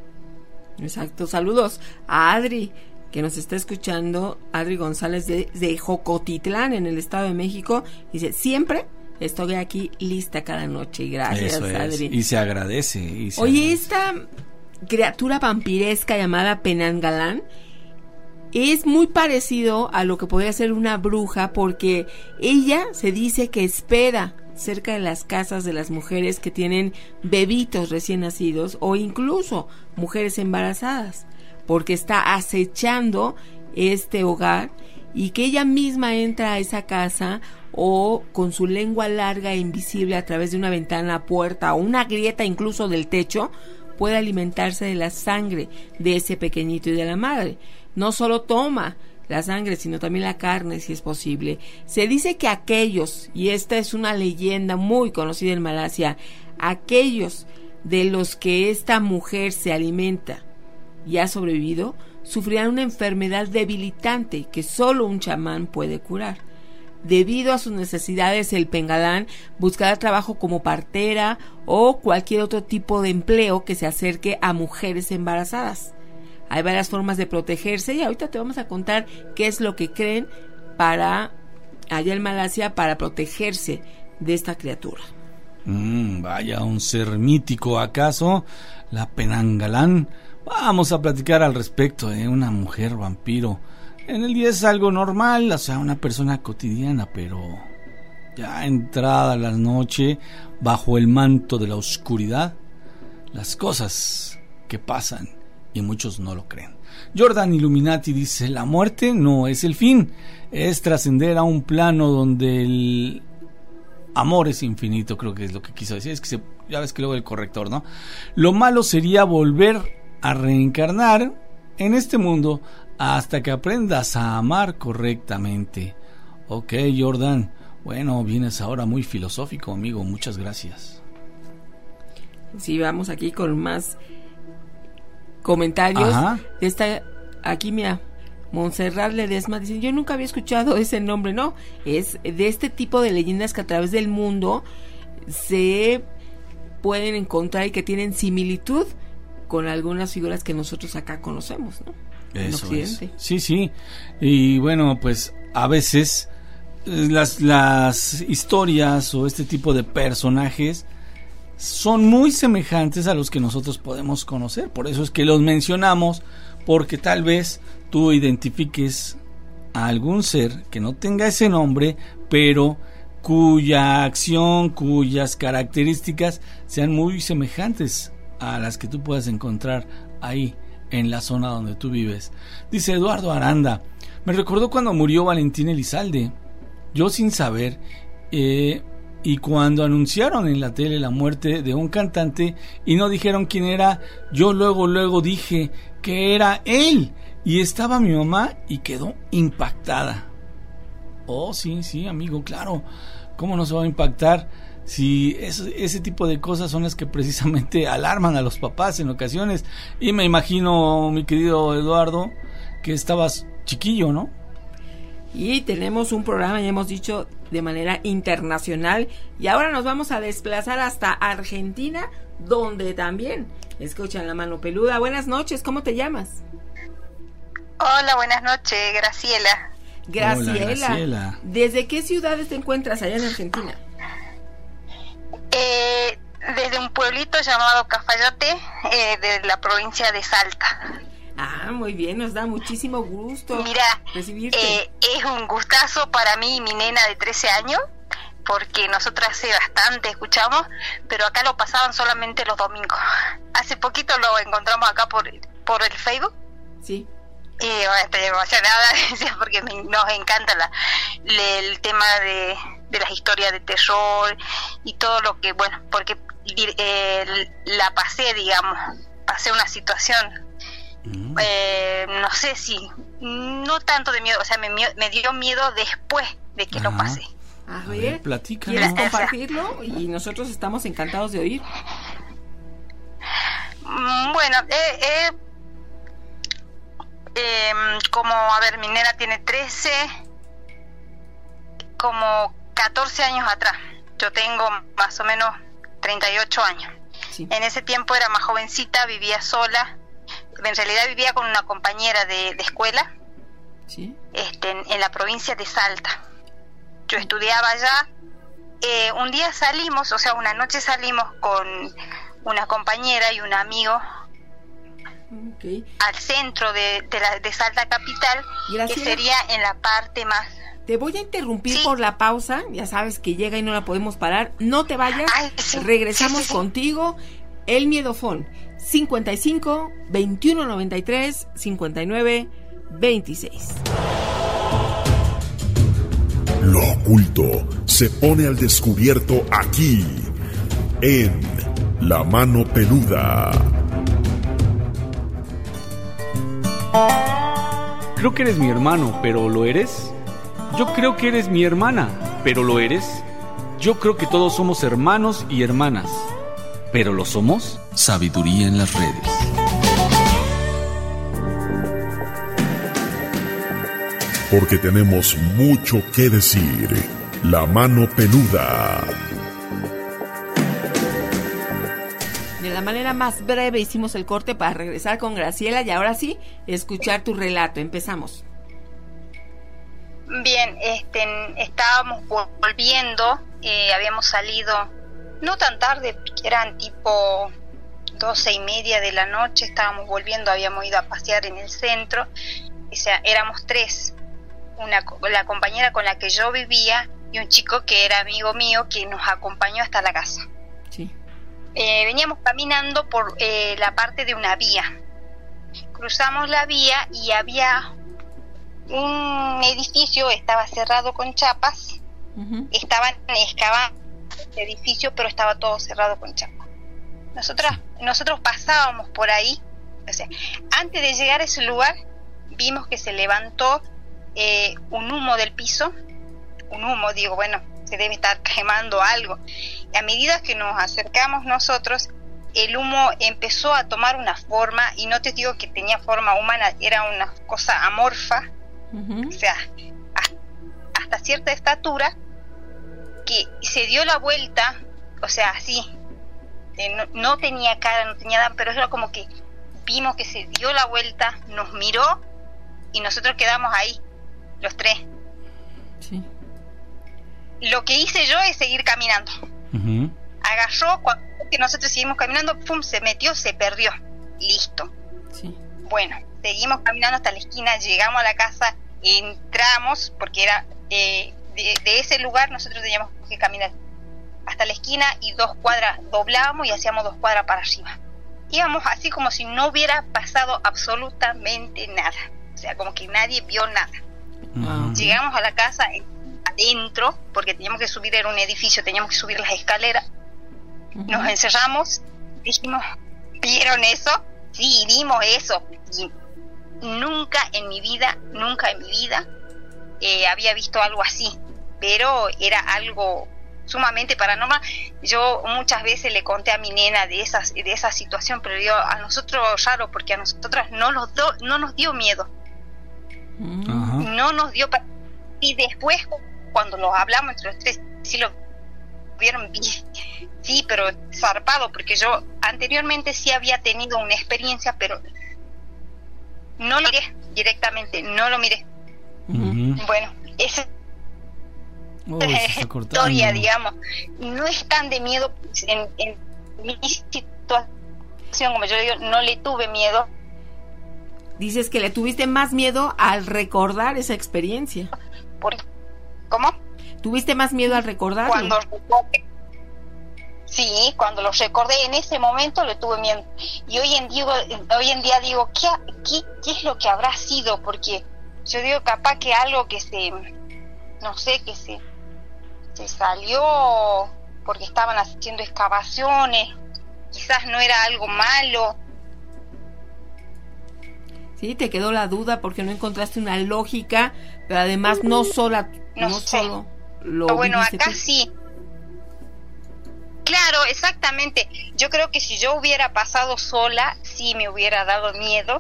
Exacto. Saludos a Adri, que nos está escuchando, Adri González de, de Jocotitlán, en el Estado de México. Dice, siempre estoy aquí lista cada noche. Gracias, eso es. Adri. Y se agradece. Y se Oye, agradece. Esta criatura vampiresca llamada Penangalán es muy parecido a lo que podría ser una bruja, porque ella se dice que espera cerca de las casas de las mujeres que tienen bebitos recién nacidos o incluso mujeres embarazadas, porque está acechando este hogar y que ella misma entra a esa casa o con su lengua larga e invisible a través de una ventana, puerta o una grieta incluso del techo puede alimentarse de la sangre de ese pequeñito y de la madre. No solo toma la sangre, sino también la carne, si es posible. Se dice que aquellos, y esta es una leyenda muy conocida en Malasia, aquellos de los que esta mujer se alimenta y ha sobrevivido, sufrirán una enfermedad debilitante que solo un chamán puede curar. Debido a sus necesidades, el Pengalán buscará trabajo como partera o cualquier otro tipo de empleo que se acerque a mujeres embarazadas. Hay varias formas de protegerse y ahorita te vamos a contar qué es lo que creen para allá en Malasia para protegerse de esta criatura. Mm, vaya, un ser mítico acaso, la Penangalán. Vamos a platicar al respecto de una mujer vampiro. En el día es algo normal, o sea, una persona cotidiana, pero ya entrada la noche, bajo el manto de la oscuridad, las cosas que pasan y muchos no lo creen. Jordan Illuminati dice, la muerte no es el fin, es trascender a un plano donde el amor es infinito, creo que es lo que quiso decir, es que se, ya ves que luego el corrector, ¿no? Lo malo sería volver a reencarnar en este mundo hasta que aprendas a amar correctamente. Ok, Jordan, bueno, vienes ahora muy filosófico, amigo, muchas gracias. Sí, vamos aquí con más comentarios. Ajá. De esta, aquí mira, Montserrat Ledesma dice, yo nunca había escuchado ese nombre, no, es de este tipo de leyendas que a través del mundo se pueden encontrar y que tienen similitud con algunas figuras que nosotros acá conocemos, ¿no? En Eso Occidente. es. Sí, sí. Y bueno, pues a veces las, las historias o este tipo de personajes son muy semejantes a los que nosotros podemos conocer. Por eso es que los mencionamos, porque tal vez tú identifiques a algún ser que no tenga ese nombre, pero cuya acción, cuyas características sean muy semejantes a las que tú puedas encontrar ahí en la zona donde tú vives. Dice Eduardo Aranda: me recordó cuando murió Valentín Elizalde, yo sin saber, eh, y cuando anunciaron en la tele la muerte de un cantante y no dijeron quién era, yo luego luego dije que era él, y estaba mi mamá y quedó impactada. Oh, sí, sí, amigo, claro. ¿Cómo no se va a impactar si ese, ese tipo de cosas son las que precisamente alarman a los papás en ocasiones? Y me imagino, mi querido Eduardo, que estabas chiquillo, ¿no? Y tenemos un programa, ya hemos dicho, de manera internacional. Y ahora nos vamos a desplazar hasta Argentina, donde también escuchan La Mano Peluda. Buenas noches, ¿cómo te llamas? Hola, buenas noches, Graciela. Graciela. Hola, Graciela. ¿Desde qué ciudades te encuentras allá en Argentina? Eh, desde un pueblito llamado Cafayate, eh, de la provincia de Salta. Ah, muy bien, nos da muchísimo gusto Mira, recibirte. Eh, es un gustazo para mí y mi nena de trece años, porque nosotras hace bastante escuchamos, pero acá lo pasaban solamente los domingos. Hace poquito lo encontramos acá por, por el Facebook. Sí. Y bueno, estoy emocionada porque me, nos encanta la, le, el tema de, de las historias de terror y todo lo que, bueno, porque eh, la pasé, digamos, pasé una situación, mm. eh, no sé si, no tanto de miedo, o sea, me, me dio miedo después de que Ajá. lo pasé. A, A ver, ver, platícanos. ¿quieres compartirlo? Y nosotros estamos encantados de oír. Bueno, eh, eh, eh, como, a ver, mi nena tiene trece, como catorce años atrás. Yo tengo más o menos treinta y ocho años. Sí. En ese tiempo era más jovencita, vivía sola. En realidad vivía con una compañera de, de escuela, ¿sí? este, en, en la provincia de Salta. Yo estudiaba allá. Eh, un día salimos, o sea, una noche salimos con una compañera y un amigo, okay, al centro de, de, la, de Salta capital, Gracias. Que sería en la parte más... Te voy a interrumpir, ¿sí?, por la pausa, ya sabes que llega y no la podemos parar, no te vayas. Ay, sí, regresamos sí, sí, sí. contigo, el Miedofón, cincuenta y cinco, veintiuno noventa y tres, cincuenta y nueve, veintiséis. Lo oculto se pone al descubierto aquí, en La Mano Peluda. Creo que eres mi hermano, pero ¿lo eres? Yo creo que eres mi hermana, pero ¿lo eres? Yo creo que todos somos hermanos y hermanas, ¿pero lo somos? Sabiduría en las redes. Porque tenemos mucho que decir. La Mano Peluda. De la manera más breve hicimos el corte para regresar con Graciela y ahora sí, escuchar tu relato. Empezamos. Bien, este, estábamos volviendo, eh, habíamos salido no tan tarde, eran tipo doce y media de la noche, estábamos volviendo, habíamos ido a pasear en el centro, o sea, éramos tres, una, la compañera con la que yo vivía y un chico que era amigo mío que nos acompañó hasta la casa. Sí. Eh, veníamos caminando por eh, la parte de una vía, cruzamos la vía y había un edificio, estaba cerrado con chapas, uh-huh. estaban excavando el edificio, pero estaba todo cerrado con chapas. Nosotras, nosotros pasábamos por ahí, o sea, antes de llegar a ese lugar, vimos que se levantó eh, un humo del piso, un humo, digo, bueno, se debe estar quemando algo. Y a medida que nos acercamos nosotros, el humo empezó a tomar una forma, y no te digo que tenía forma humana, era una cosa amorfa, uh-huh. o sea, hasta cierta estatura, que se dio la vuelta, o sea, así, eh, no, no tenía cara, no tenía nada, pero era como que vimos que se dio la vuelta, nos miró y nosotros quedamos ahí, los tres. Sí. Lo que hice yo es seguir caminando. Uh-huh. Agarró, cuando que nosotros seguimos caminando, pum, se metió, se perdió. Listo. Sí. Bueno, seguimos caminando hasta la esquina, llegamos a la casa, entramos, porque era eh, de, de ese lugar nosotros teníamos que caminar hasta la esquina y dos cuadras, doblábamos y hacíamos dos cuadras para arriba. Íbamos así como si no hubiera pasado absolutamente nada, o sea, como que nadie vio nada. Uh-huh. Llegamos a la casa adentro, porque teníamos que subir, era un edificio, teníamos que subir las escaleras. Uh-huh. Nos encerramos, dijimos, ¿vieron eso? Sí, vimos eso. Y nunca en mi vida, nunca en mi vida eh, había visto algo así, pero era algo sumamente paranormal. Yo muchas veces le conté a mi nena de esas, de esa situación, pero yo, a nosotros raro, porque a nosotras no nos, do, no nos dio miedo. Uh-huh. No nos dio pa- y después cuando lo hablamos entre los tres, sí lo vieron bien, sí, pero zarpado, porque yo anteriormente sí había tenido una experiencia, pero no lo miré directamente, no lo miré. Uh-huh. Bueno, esa oh, historia, digamos, no es tan de miedo. En, en mi situación, como yo digo, no le tuve miedo. Dices que le tuviste más miedo al recordar esa experiencia. ¿Por? ¿Cómo? ¿Tuviste más miedo al recordarlo? Cuando recordé, sí, cuando lo recordé en ese momento le tuve miedo. Y hoy en día, hoy en día digo, ¿qué, qué, qué es lo que habrá sido? Porque yo digo, capaz que algo que se, no sé, que se, se salió porque estaban haciendo excavaciones, quizás no era algo malo. Sí, te quedó la duda porque no encontraste una lógica, pero además no sola, no, no sé. solo lo pero bueno, viviste acá tú. Sí. Claro, exactamente. Yo creo que si yo hubiera pasado sola, sí me hubiera dado miedo.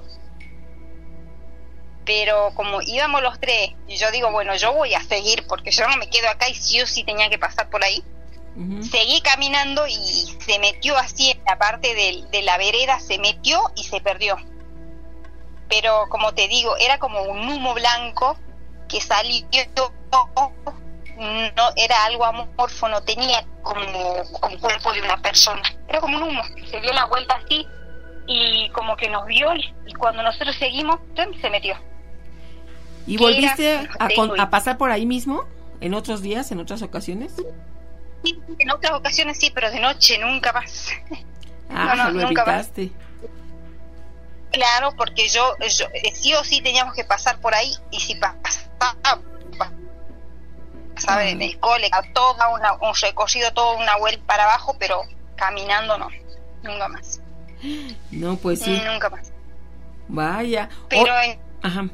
Pero como íbamos los tres, y yo digo, bueno, yo voy a seguir, porque yo no me quedo acá y sí o sí tenía que pasar por ahí. Uh-huh. Seguí caminando y se metió así en la parte de, de la vereda, se metió y se perdió. Pero como te digo, era como un humo blanco que salió, no era algo amorfo, no tenía como un cuerpo de una persona, era como un humo, se dio la vuelta así y como que nos vio y, y cuando nosotros seguimos, se metió. ¿Y volviste a, con, a pasar por ahí mismo en otros días, en otras ocasiones? Sí, en otras ocasiones sí, pero de noche nunca más. Ah, no, no, lo nunca evitaste. Más. Claro, porque yo, yo sí o sí teníamos que pasar por ahí y si pasaba, pasaba en el cole, toda una, un recorrido, toda una vuelta para abajo, pero caminando no, nunca más. No, pues sí. Nunca más. Vaya. Pero oh. en, Ajá.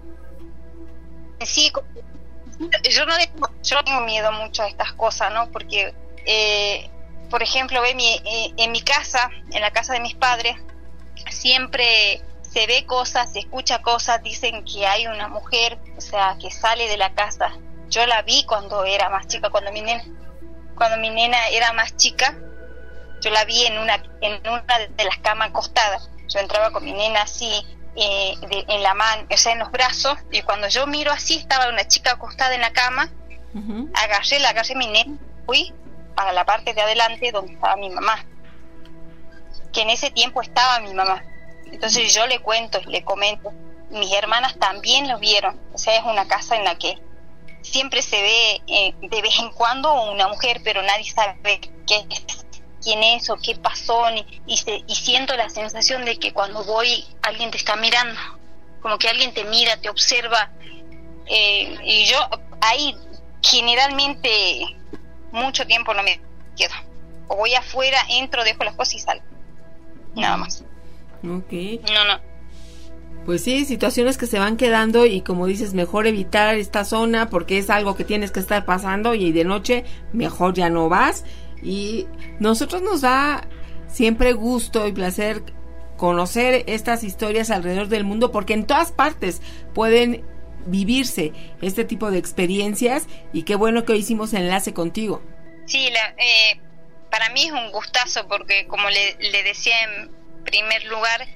Sí, yo no, yo no tengo miedo mucho a estas cosas, ¿no? Porque, eh, por ejemplo, ve mi, eh, en mi casa, en la casa de mis padres, siempre se ve cosas, se escucha cosas, dicen que hay una mujer, o sea, que sale de la casa. Yo la vi cuando era más chica, cuando mi nena, cuando mi nena era más chica, yo la vi en una en una de las camas acostada. Yo entraba con mi nena así, eh, de, en la mano, o sea, en los brazos, y cuando yo miro así, estaba una chica acostada en la cama. Uh-huh. Agarré, la agarré mi nena, fui para la parte de adelante donde estaba mi mamá, que en ese tiempo estaba mi mamá. Entonces yo le cuento, le comento, mis hermanas también lo vieron. O sea, es una casa en la que siempre se ve eh, de vez en cuando una mujer, pero nadie sabe qué es, quién es o qué pasó, ni, y, se, y siento la sensación de que cuando voy alguien te está mirando, como que alguien te mira, te observa, eh, y yo ahí generalmente mucho tiempo no me quedo, o voy afuera, entro, dejo las cosas y salgo, nada más. Okay. No, no. Pues sí, situaciones que se van quedando y como dices, mejor evitar esta zona porque es algo que tienes que estar pasando y de noche mejor ya no vas. Y nosotros nos da siempre gusto y placer conocer estas historias alrededor del mundo porque en todas partes pueden vivirse este tipo de experiencias y qué bueno que hoy hicimos enlace contigo. Sí, la, eh, para mí es un gustazo porque como le, le decía en primer lugar,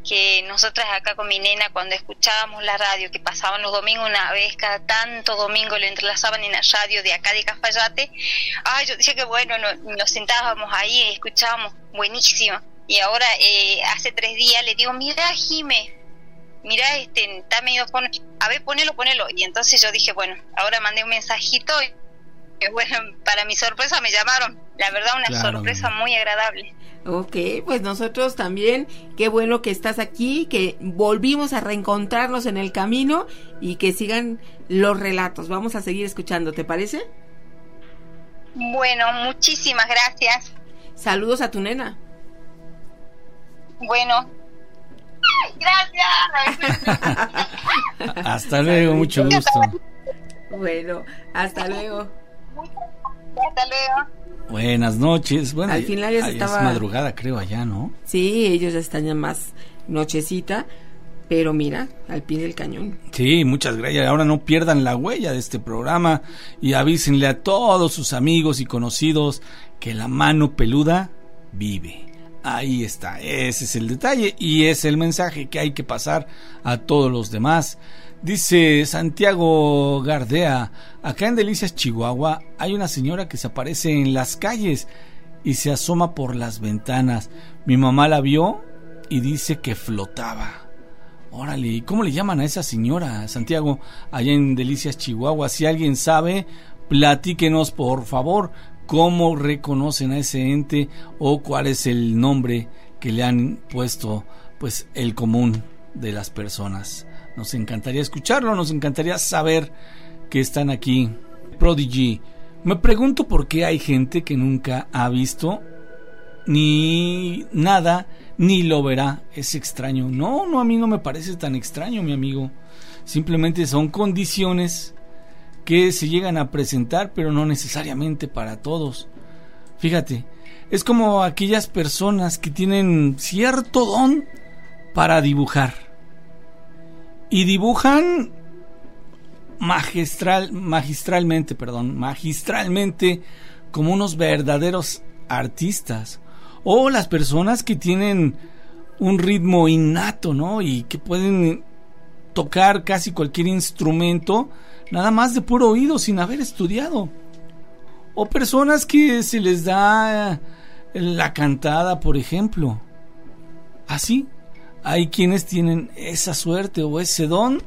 que nosotras acá con mi nena, cuando escuchábamos la radio, que pasaban los domingos una vez cada tanto domingo, le entrelazaban en la radio de acá de Cafayate, ay, yo decía que bueno, no, nos sentábamos ahí y escuchábamos, buenísimo. Y ahora, eh, hace tres días le digo, mira, Jime, mira, este, está medio, pon... a ver, ponelo, ponelo. Y entonces yo dije, bueno, ahora mandé un mensajito y, bueno, para mi sorpresa me llamaron. La verdad, una claro. sorpresa muy agradable. Ok, pues nosotros también, qué bueno que estás aquí, que volvimos a reencontrarnos en el camino y que sigan los relatos. Vamos a seguir escuchando, ¿te parece? Bueno, muchísimas gracias. Saludos a tu nena. Bueno. ¡Ay, gracias! Hasta luego, mucho gusto. Bueno, hasta luego. Hasta luego. Buenas noches. Bueno, al final ya estaba... es madrugada, creo, allá, ¿no? Sí, ellos ya están ya más nochecita, pero mira, al pie del cañón. Sí, muchas gracias. Ahora no pierdan la huella de este programa y avísenle a todos sus amigos y conocidos que la mano peluda vive. Ahí está, ese es el detalle y es el mensaje que hay que pasar a todos los demás. Dice Santiago Gardea, acá en Delicias, Chihuahua, hay una señora que se aparece en las calles y se asoma por las ventanas. Mi mamá la vio y dice que flotaba. Órale, ¿y cómo le llaman a esa señora, Santiago, allá en Delicias, Chihuahua? Si alguien sabe, platíquenos, por favor, cómo reconocen a ese ente o cuál es el nombre que le han puesto, pues, el común de las personas. Nos encantaría escucharlo, nos encantaría saber que están aquí. Prodigy, me pregunto por qué hay gente que nunca ha visto ni nada, ni lo verá. Es extraño. No, no, a mí no me parece tan extraño, mi amigo. Simplemente son condiciones que se llegan a presentar, pero no necesariamente para todos. Fíjate, es como aquellas personas que tienen cierto don para dibujar. Y dibujan magistral, magistralmente, perdón, magistralmente, como unos verdaderos artistas. O las personas que tienen un ritmo innato, ¿no? Y que pueden tocar casi cualquier instrumento, nada más de puro oído, sin haber estudiado. O personas que se les da la cantada, por ejemplo. Así. Hay quienes tienen esa suerte o ese don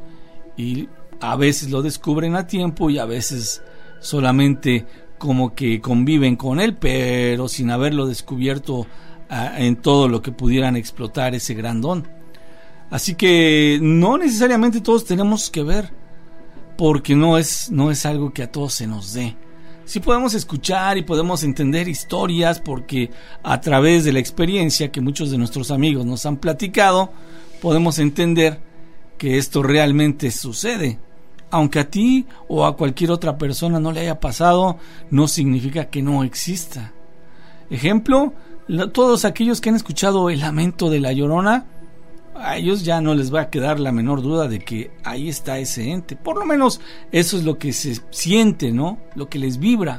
y a veces lo descubren a tiempo y a veces solamente como que conviven con él, pero sin haberlo descubierto uh, en todo lo que pudieran explotar ese gran don. Así que no necesariamente todos tenemos que ver, porque no es, no es algo que a todos se nos dé. Sí podemos escuchar y podemos entender historias porque a través de la experiencia que muchos de nuestros amigos nos han platicado, podemos entender que esto realmente sucede. Aunque a ti o a cualquier otra persona no le haya pasado, no significa que no exista. Ejemplo, todos aquellos que han escuchado el lamento de la Llorona, a ellos ya no les va a quedar la menor duda de que ahí está ese ente. Por lo menos eso es lo que se siente, ¿no? Lo que les vibra.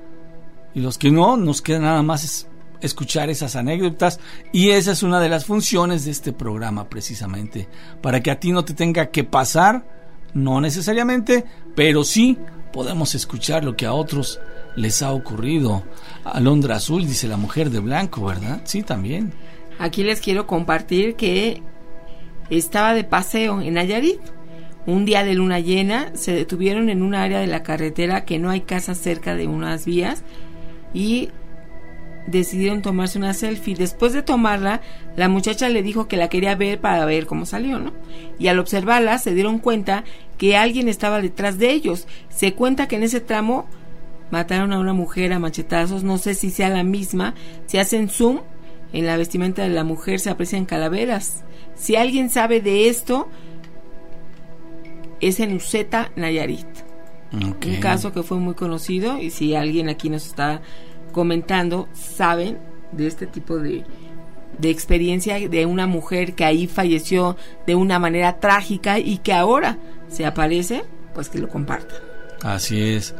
Y los que no, nos queda nada más es escuchar esas anécdotas. Y esa es una de las funciones de este programa, precisamente. Para que a ti no te tenga que pasar, no necesariamente, pero sí podemos escuchar lo que a otros les ha ocurrido. Alondra Azul dice la mujer de blanco, ¿verdad? Sí, también. Aquí les quiero compartir que estaba de paseo en Nayarit. Un día de luna llena se detuvieron en un área de la carretera que no hay casas cerca de unas vías y decidieron tomarse una selfie. Después de tomarla, la muchacha le dijo que la quería ver para ver cómo salió, ¿no? Y al observarla se dieron cuenta que alguien estaba detrás de ellos. Se cuenta que en ese tramo mataron a una mujer a machetazos. No sé si sea la misma. Si hacen zoom en la vestimenta de la mujer se aprecian calaveras. Si alguien sabe de esto, es en Uceta, Nayarit. Okay. Un caso que fue muy conocido, y si alguien aquí nos está comentando, saben de este tipo de, de experiencia de una mujer que ahí falleció de una manera trágica y que ahora se aparece, pues que lo compartan. Así es.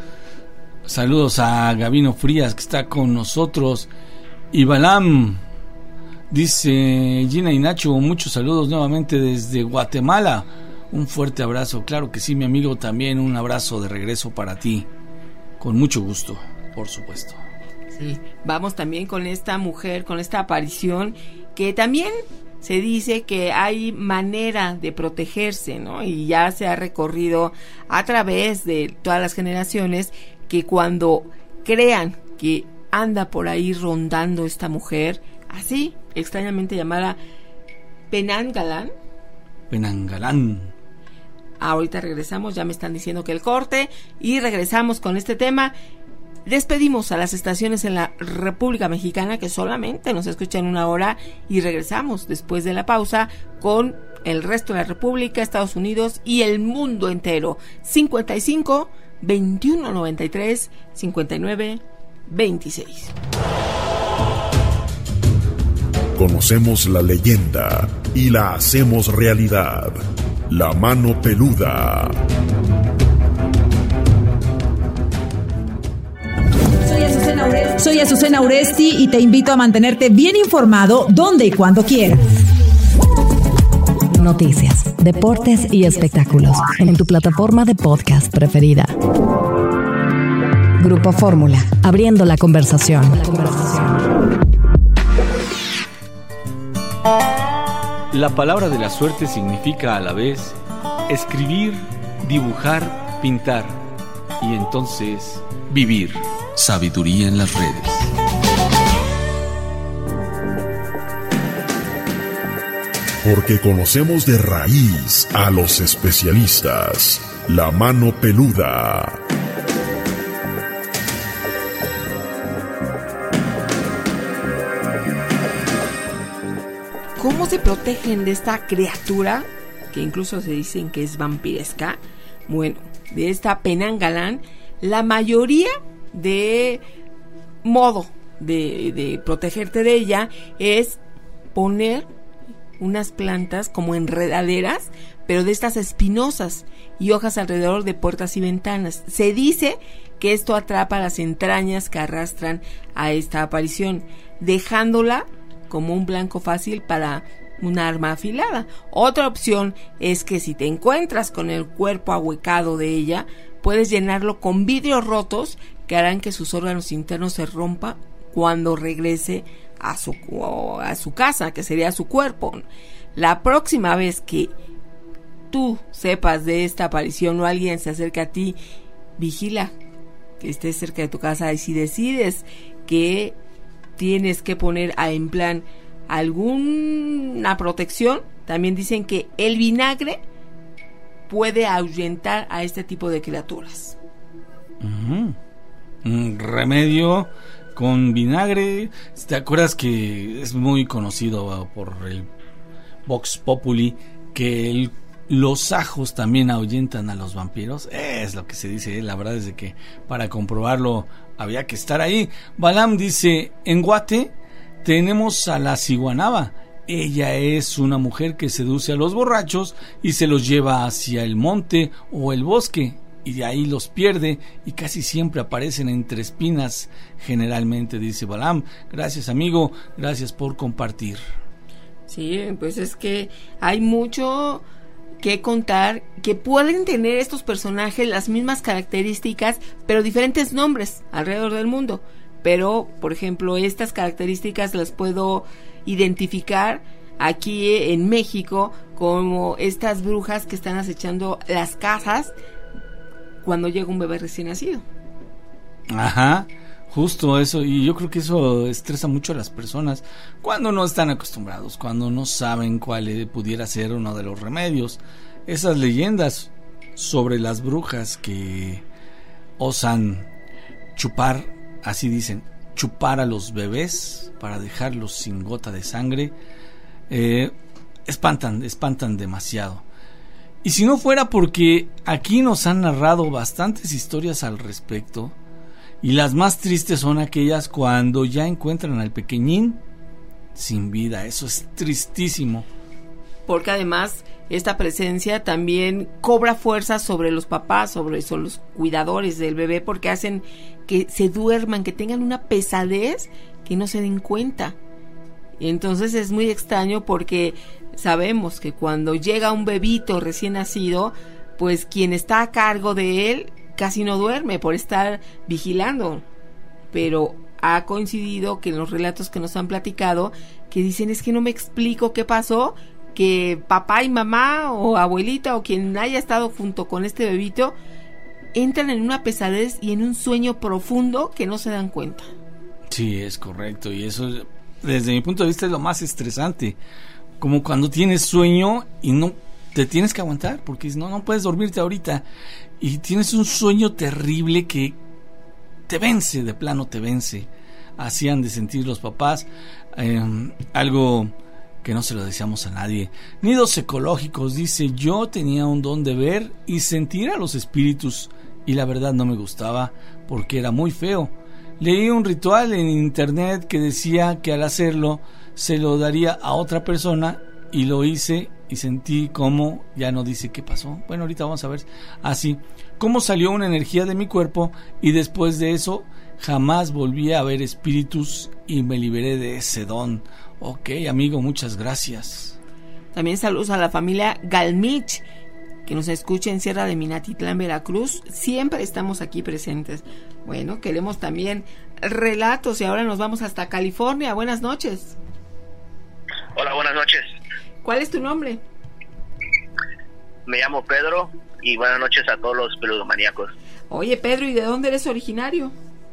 Saludos a Gabino Frías, que está con nosotros. Y Balam Dice Gina y Nacho, muchos saludos nuevamente desde Guatemala. Un fuerte abrazo, claro que sí, mi amigo, también un abrazo de regreso para ti. Con mucho gusto, por supuesto. Sí, vamos también con esta mujer, con esta aparición, que también se dice que hay manera de protegerse, ¿no? Y ya se ha recorrido a través de todas las generaciones que cuando crean que anda por ahí rondando esta mujer, así, extrañamente llamada Penanggalán. Penanggalán. Ahorita regresamos, ya me están diciendo que el corte, y regresamos con este tema. Despedimos a las estaciones en la República Mexicana que solamente nos escuchan una hora, y regresamos después de la pausa con el resto de la República, Estados Unidos y el mundo entero. cincuenta y cinco, veintiuno noventa y tres, cincuenta y nueve, veintiséis. Conocemos la leyenda y la hacemos realidad. La mano peluda. Soy Azucena Uresti. Soy Azucena Uresti y te invito a mantenerte bien informado donde y cuando quieras. Noticias, deportes y espectáculos en tu plataforma de podcast preferida. Grupo Fórmula, abriendo la conversación. La conversación. La palabra de la suerte significa a la vez escribir, dibujar, pintar y entonces vivir. Sabiduría en las redes. Porque conocemos de raíz a los especialistas. La mano peluda. ¿Cómo se protegen de esta criatura, que incluso se dicen que es vampiresca? Bueno, de esta Penanggalán, la mayoría de modo de, de protegerte de ella es poner unas plantas como enredaderas, pero de estas espinosas, y hojas alrededor de puertas y ventanas. Se dice que esto atrapa las entrañas que arrastran a esta aparición, dejándola como un blanco fácil para un arma afilada. Otra opción es que si te encuentras con el cuerpo ahuecado de ella, puedes llenarlo con vidrios rotos que harán que sus órganos internos se rompan cuando regrese a su, a su casa, que sería su cuerpo. La próxima vez que tú sepas de esta aparición o alguien se acerca a ti, vigila que estés cerca de tu casa, y si decides que tienes que poner a, en plan alguna protección, también dicen que el vinagre puede ahuyentar a este tipo de criaturas. Uh-huh. Un remedio con vinagre. ¿Te acuerdas que es muy conocido por el Vox Populi que el, los ajos también ahuyentan a los vampiros? Es lo que se dice. La verdad es de que para comprobarlo había que estar ahí. Balam dice: en Guate tenemos a la ciguanaba. Ella es una mujer que seduce a los borrachos y se los lleva hacia el monte o el bosque, y de ahí los pierde, y casi siempre aparecen entre espinas, generalmente, dice Balam. Gracias, amigo, gracias por compartir. Sí, pues es que hay mucho que contar, que pueden tener estos personajes las mismas características, pero diferentes nombres alrededor del mundo. Pero, por ejemplo, estas características las puedo identificar aquí en México como estas brujas que están acechando las casas cuando llega un bebé recién nacido. Ajá, justo eso, y yo creo que eso estresa mucho a las personas cuando no están acostumbrados, cuando no saben cuál pudiera ser uno de los remedios. Esas leyendas sobre las brujas que osan chupar, así dicen, chupar a los bebés para dejarlos sin gota de sangre, eh, espantan, espantan demasiado. Y si no fuera porque aquí nos han narrado bastantes historias al respecto, y las más tristes son aquellas cuando ya encuentran al pequeñín sin vida. Eso es tristísimo. Porque además esta presencia también cobra fuerza sobre los papás, sobre, sobre los cuidadores del bebé, porque hacen que se duerman, que tengan una pesadez, que no se den cuenta. Y entonces es muy extraño porque sabemos que cuando llega un bebito recién nacido, pues quien está a cargo de él casi no duerme por estar vigilando. Pero ha coincidido que en los relatos que nos han platicado, que dicen es que no me explico qué pasó, que papá y mamá o abuelita o quien haya estado junto con este bebito entran en una pesadez y en un sueño profundo que no se dan cuenta. Sí, es correcto, y eso desde mi punto de vista es lo más estresante, como cuando tienes sueño y no te tienes que aguantar porque no, no puedes dormirte ahorita y tienes un sueño terrible que te vence, de plano te vence. Así han de sentir los papás, eh, algo que no se lo deseamos a nadie. Nidos Ecológicos dice: yo tenía un don de ver y sentir a los espíritus y la verdad no me gustaba porque era muy feo. Leí un ritual en internet que decía que al hacerlo se lo daría a otra persona y lo hice y sentí como, ya no dice qué pasó, bueno, ahorita vamos a ver, así, cómo salió una energía de mi cuerpo y después de eso jamás volví a ver espíritus y me liberé de ese don. Ok, amigo, muchas gracias. También saludos a la familia Galmich, que nos escucha en Sierra de Minatitlán, Veracruz. Siempre estamos aquí presentes. Bueno, queremos también relatos y ahora nos vamos hasta California. Buenas noches. Hola, buenas noches. ¿Cuál es tu nombre? Me llamo Pedro y buenas noches a todos los peludomaníacos. Oye, Pedro, ¿y de dónde eres originario?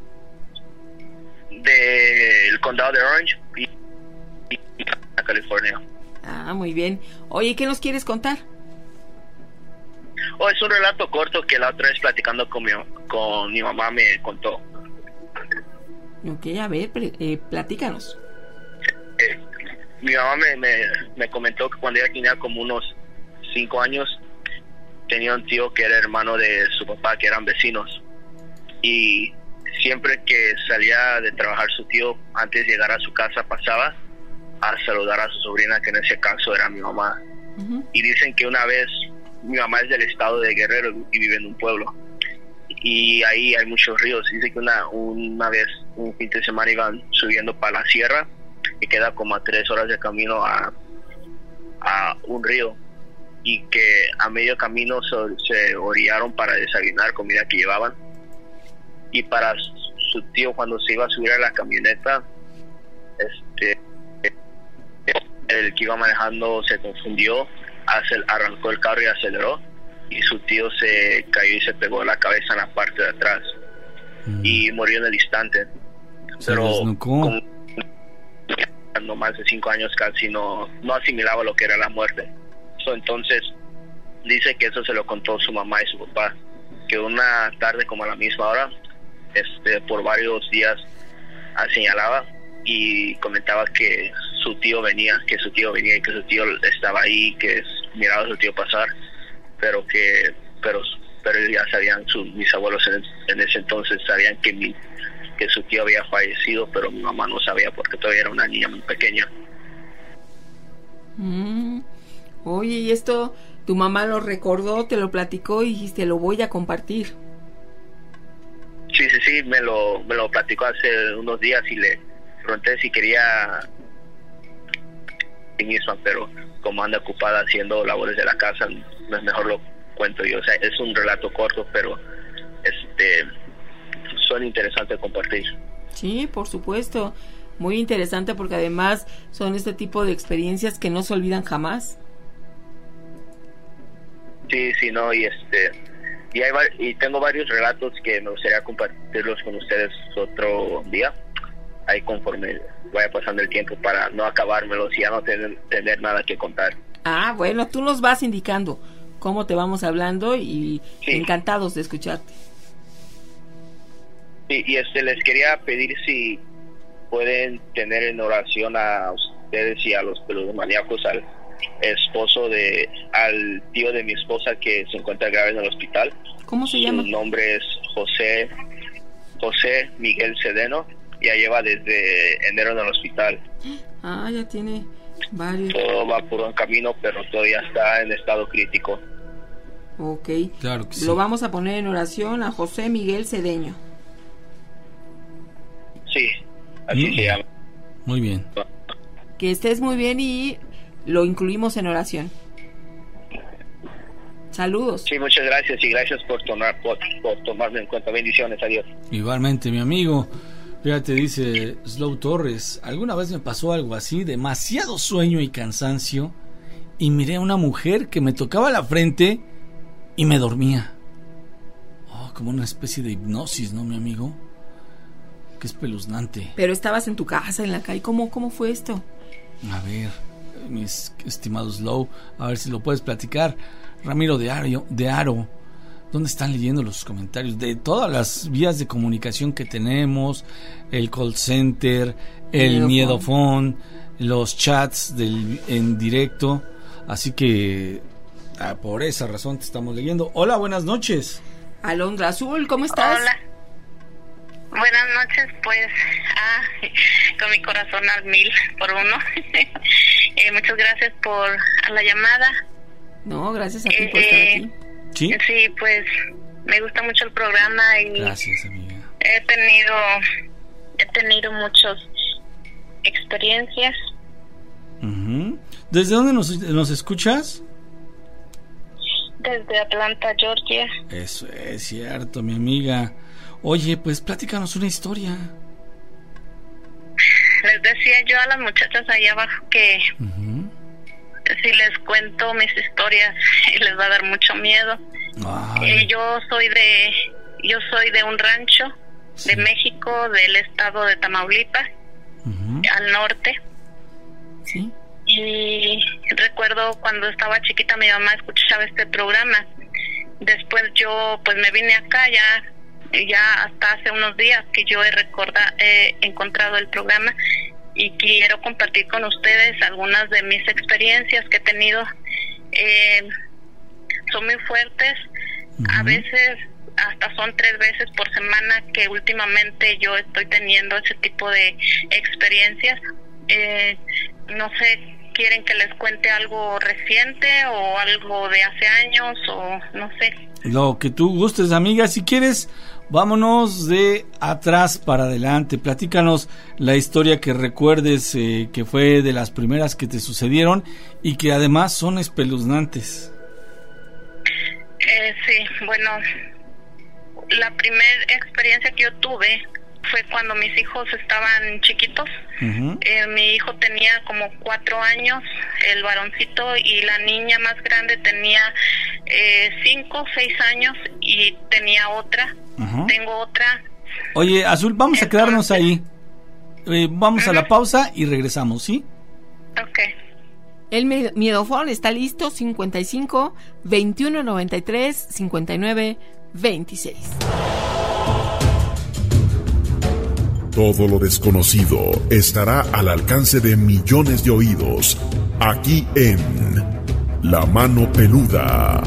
Del condado de Orange y, y California. Ah, muy bien. Oye, ¿qué nos quieres contar? Oh, es un relato corto que la otra vez platicando con mi, con mi mamá me contó. Ok, a ver, eh, platícanos. Eh, mi mamá me, me, me comentó que cuando ella tenía como unos cinco años, tenía un tío que era hermano de su papá, que eran vecinos. Y siempre que salía de trabajar su tío, antes de llegar a su casa, pasaba a saludar a su sobrina, que en ese caso era mi mamá. Uh-huh. Y dicen que una vez, mi mamá es del estado de Guerrero y vive en un pueblo. Y ahí hay muchos ríos. Dice que una, una vez, un fin de semana, iban subiendo para la sierra y queda como a tres horas de camino a, a un río. Y que a medio camino se, se orillaron para desayunar comida que llevaban. Y para su tío, cuando se iba a subir a la camioneta, este el que iba manejando se confundió, arrancó el carro y aceleró, y su tío se cayó y se pegó la cabeza en la parte de atrás mm. y murió en el instante. Se pero como no más de cinco años casi no, no asimilaba lo que era la muerte. So, entonces dice que eso se lo contó su mamá y su papá, que una tarde como a la misma hora, este por varios días señalaba y comentaba que su tío venía, que su tío venía y que su tío estaba ahí, que miraba a su tío pasar, pero que pero pero ya sabían, su, mis abuelos en, en ese entonces sabían que mi, que su tío había fallecido, pero mi mamá no sabía porque todavía era una niña muy pequeña. Mm. Oye, ¿y esto tu mamá lo recordó, te lo platicó y dijiste lo voy a compartir? Sí, sí, sí, me lo, me lo platicó hace unos días y le pregunté si quería sí misma, pero como anda ocupada haciendo labores de la casa, no es mejor lo cuento yo. O sea, es un relato corto, pero este son interesantes de compartir. Sí, por supuesto, muy interesante porque además son este tipo de experiencias que no se olvidan jamás. Sí, sí, no, y este y hay y tengo varios relatos que me gustaría compartirlos con ustedes otro día, ahí conforme vaya pasando el tiempo, para no acabármelos y ya no tener, tener nada que contar. Ah, bueno, tú nos vas indicando cómo te vamos hablando y sí, encantados de escucharte. Sí, y este les quería pedir si pueden tener en oración a ustedes y a los peludomaníacos, al esposo de, al tío de mi esposa que se encuentra grave en el hospital. ¿Cómo se Su llama? Su nombre es José, José Miguel Sedeno. Ya lleva desde enero en el hospital. Ah, ya tiene varios. Todo va por un camino, pero todavía está en estado crítico. Ok. Claro que sí. Lo vamos a poner en oración a José Miguel Cedeño. Sí, así mm. se llama. Muy bien. Que estés muy bien y lo incluimos en oración. Saludos. Sí, muchas gracias y gracias por tomar por, por tomarme en cuenta. Bendiciones, adiós. Igualmente, mi amigo. Fíjate, dice Slow Torres, alguna vez me pasó algo así, demasiado sueño y cansancio, y miré a una mujer que me tocaba la frente y me dormía. Oh, como una especie de hipnosis, ¿no, mi amigo? Qué espeluznante. Pero estabas en tu casa, en la calle. ¿Cómo, cómo fue esto? A ver, mis estimados Slow, a ver si lo puedes platicar. Ramiro de Aro, de Aro, ¿dónde están leyendo los comentarios? De todas las vías de comunicación que tenemos, el call center, el Miedofón, los chats del, en directo. Así que ah, por esa razón te estamos leyendo. Hola, buenas noches. Alondra Azul, ¿cómo estás? Hola. Buenas noches, pues, ah, con mi corazón al mil por uno. eh, muchas gracias por la llamada. No, gracias a ti eh, por estar aquí. ¿Sí? Sí, pues, me gusta mucho el programa y gracias, amiga. He tenido, he tenido muchas experiencias. Uh-huh. ¿Desde dónde nos, nos escuchas? Desde Atlanta, Georgia. Eso es cierto, mi amiga. Oye, pues platícanos una historia. Les decía yo a las muchachas allá abajo que uh-huh. si les cuento mis historias les va a dar mucho miedo. Eh, yo soy de yo soy de un rancho sí. de México, del estado de Tamaulipas, uh-huh. al norte. Sí. Y recuerdo cuando estaba chiquita mi mamá escuchaba este programa. Después yo pues me vine acá ya ya hasta hace unos días que yo he recorda, he encontrado el programa y quiero compartir con ustedes algunas de mis experiencias que he tenido. Eh, son muy fuertes, uh-huh. a veces hasta son tres veces por semana que últimamente yo estoy teniendo ese tipo de experiencias. Eh, no sé, ¿quieren que les cuente algo reciente o algo de hace años o no sé? Lo que tú gustes, amiga. Si quieres, vámonos de atrás para adelante. Platícanos la historia que recuerdes eh, que fue de las primeras que te sucedieron y que además son espeluznantes. Eh, sí, bueno, la primera experiencia que yo tuve fue cuando mis hijos estaban chiquitos. Uh-huh. Eh, mi hijo tenía como cuatro años, el varoncito, y la niña más grande tenía eh, cinco, seis años y tenía otra. Uh-huh. Tengo otra. Oye, Azul, vamos Entonces, a quedarnos ahí. Eh, vamos uh-huh. a la pausa y regresamos, ¿sí? Ok. El Miedofón está listo, cincuenta y cinco, veintiuno noventa y tres, cincuenta y nueve, veintiséis. Todo lo desconocido estará al alcance de millones de oídos, aquí en La Mano Peluda.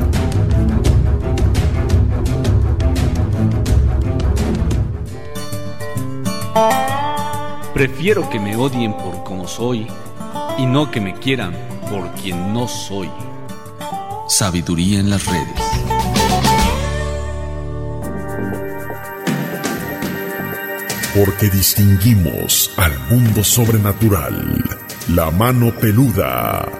Prefiero que me odien por como soy y no que me quieran por quien no soy. Sabiduría en las redes. Porque distinguimos al mundo sobrenatural. La Mano Peluda.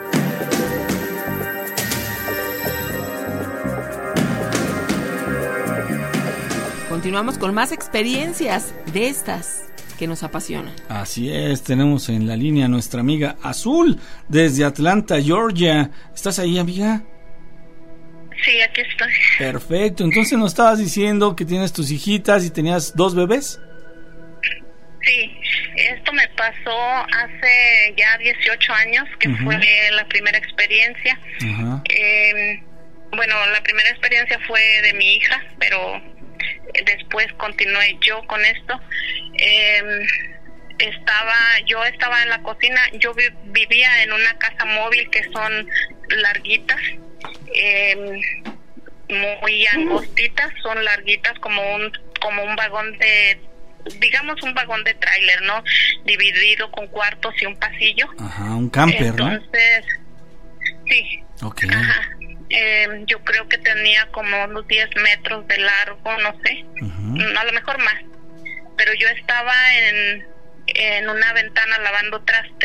Continuamos con más experiencias de estas que nos apasionan. Así es, tenemos en la línea a nuestra amiga Azul desde Atlanta, Georgia. ¿Estás ahí, amiga? Sí, aquí estoy. Perfecto, entonces nos estabas diciendo que tienes tus hijitas y tenías dos bebés. Sí, esto me pasó hace ya dieciocho años, que uh-huh. fue la primera experiencia. Uh-huh. Eh, bueno, la primera experiencia fue de mi hija, pero después continué yo con esto. Eh, estaba, yo estaba en la cocina, yo vi, vivía en una casa móvil que son larguitas, eh, muy angostitas, son larguitas como un, como un vagón de, digamos un vagón de tráiler, ¿no? Dividido con cuartos y un pasillo. Ajá, un camper, Entonces, ¿no? Sí. Okay. Ajá. Eh, yo creo que tenía como unos diez metros de largo, no sé, uh-huh. a lo mejor más. Pero yo estaba en, en una ventana lavando trastes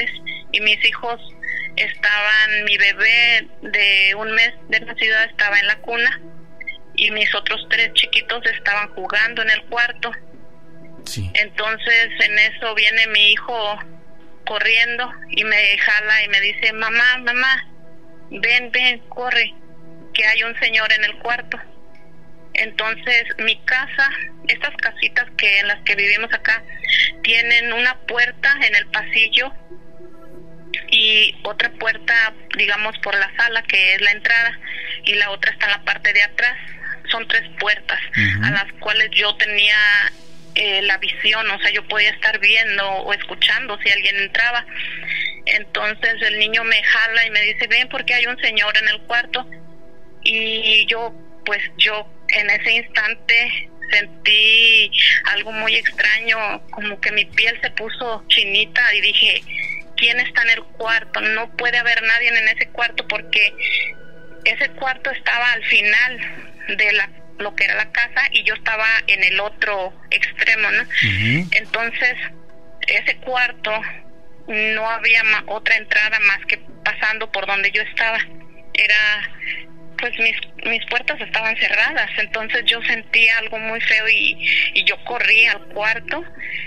y mis hijos estaban, mi bebé de un mes de nacida estaba en la cuna y mis otros tres chiquitos estaban jugando en el cuarto. Sí. Entonces en eso viene mi hijo corriendo y me jala y me dice, mamá, mamá, ven, ven, corre, que hay un señor en el cuarto. Entonces mi casa, estas casitas que en las que vivimos acá, tienen una puerta en el pasillo y otra puerta, digamos, por la sala, que es la entrada, y la otra está en la parte de atrás. Son tres puertas uh-huh. a las cuales yo tenía eh, la visión, o sea, yo podía estar viendo o escuchando si alguien entraba. Entonces el niño me jala y me dice, ven, porque hay un señor en el cuarto. Y yo, pues yo en ese instante sentí algo muy extraño, como que mi piel se puso chinita y dije, ¿quién está en el cuarto? No puede haber nadie en ese cuarto, porque ese cuarto estaba al final de la lo que era la casa y yo estaba en el otro extremo, ¿no? Uh-huh. Entonces ese cuarto no había ma- otra entrada más que pasando por donde yo estaba. Era, pues mis mis puertas estaban cerradas. Entonces yo sentí algo muy feo y, y yo corrí al cuarto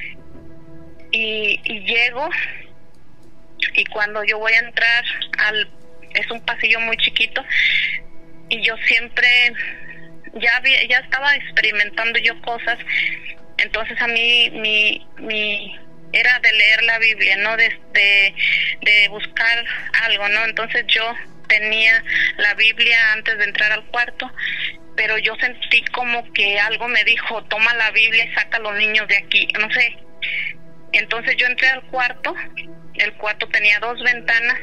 y, y llego, y cuando yo voy a entrar al, es un pasillo muy chiquito, y yo siempre ya había, ya estaba experimentando yo cosas. Entonces a mí mi mi era de leer la Biblia, no de, de de buscar algo, ¿no? Entonces yo tenía la Biblia antes de entrar al cuarto, pero yo sentí como que algo me dijo, toma la Biblia y saca a los niños de aquí, no sé. Entonces yo entré al cuarto, el cuarto tenía dos ventanas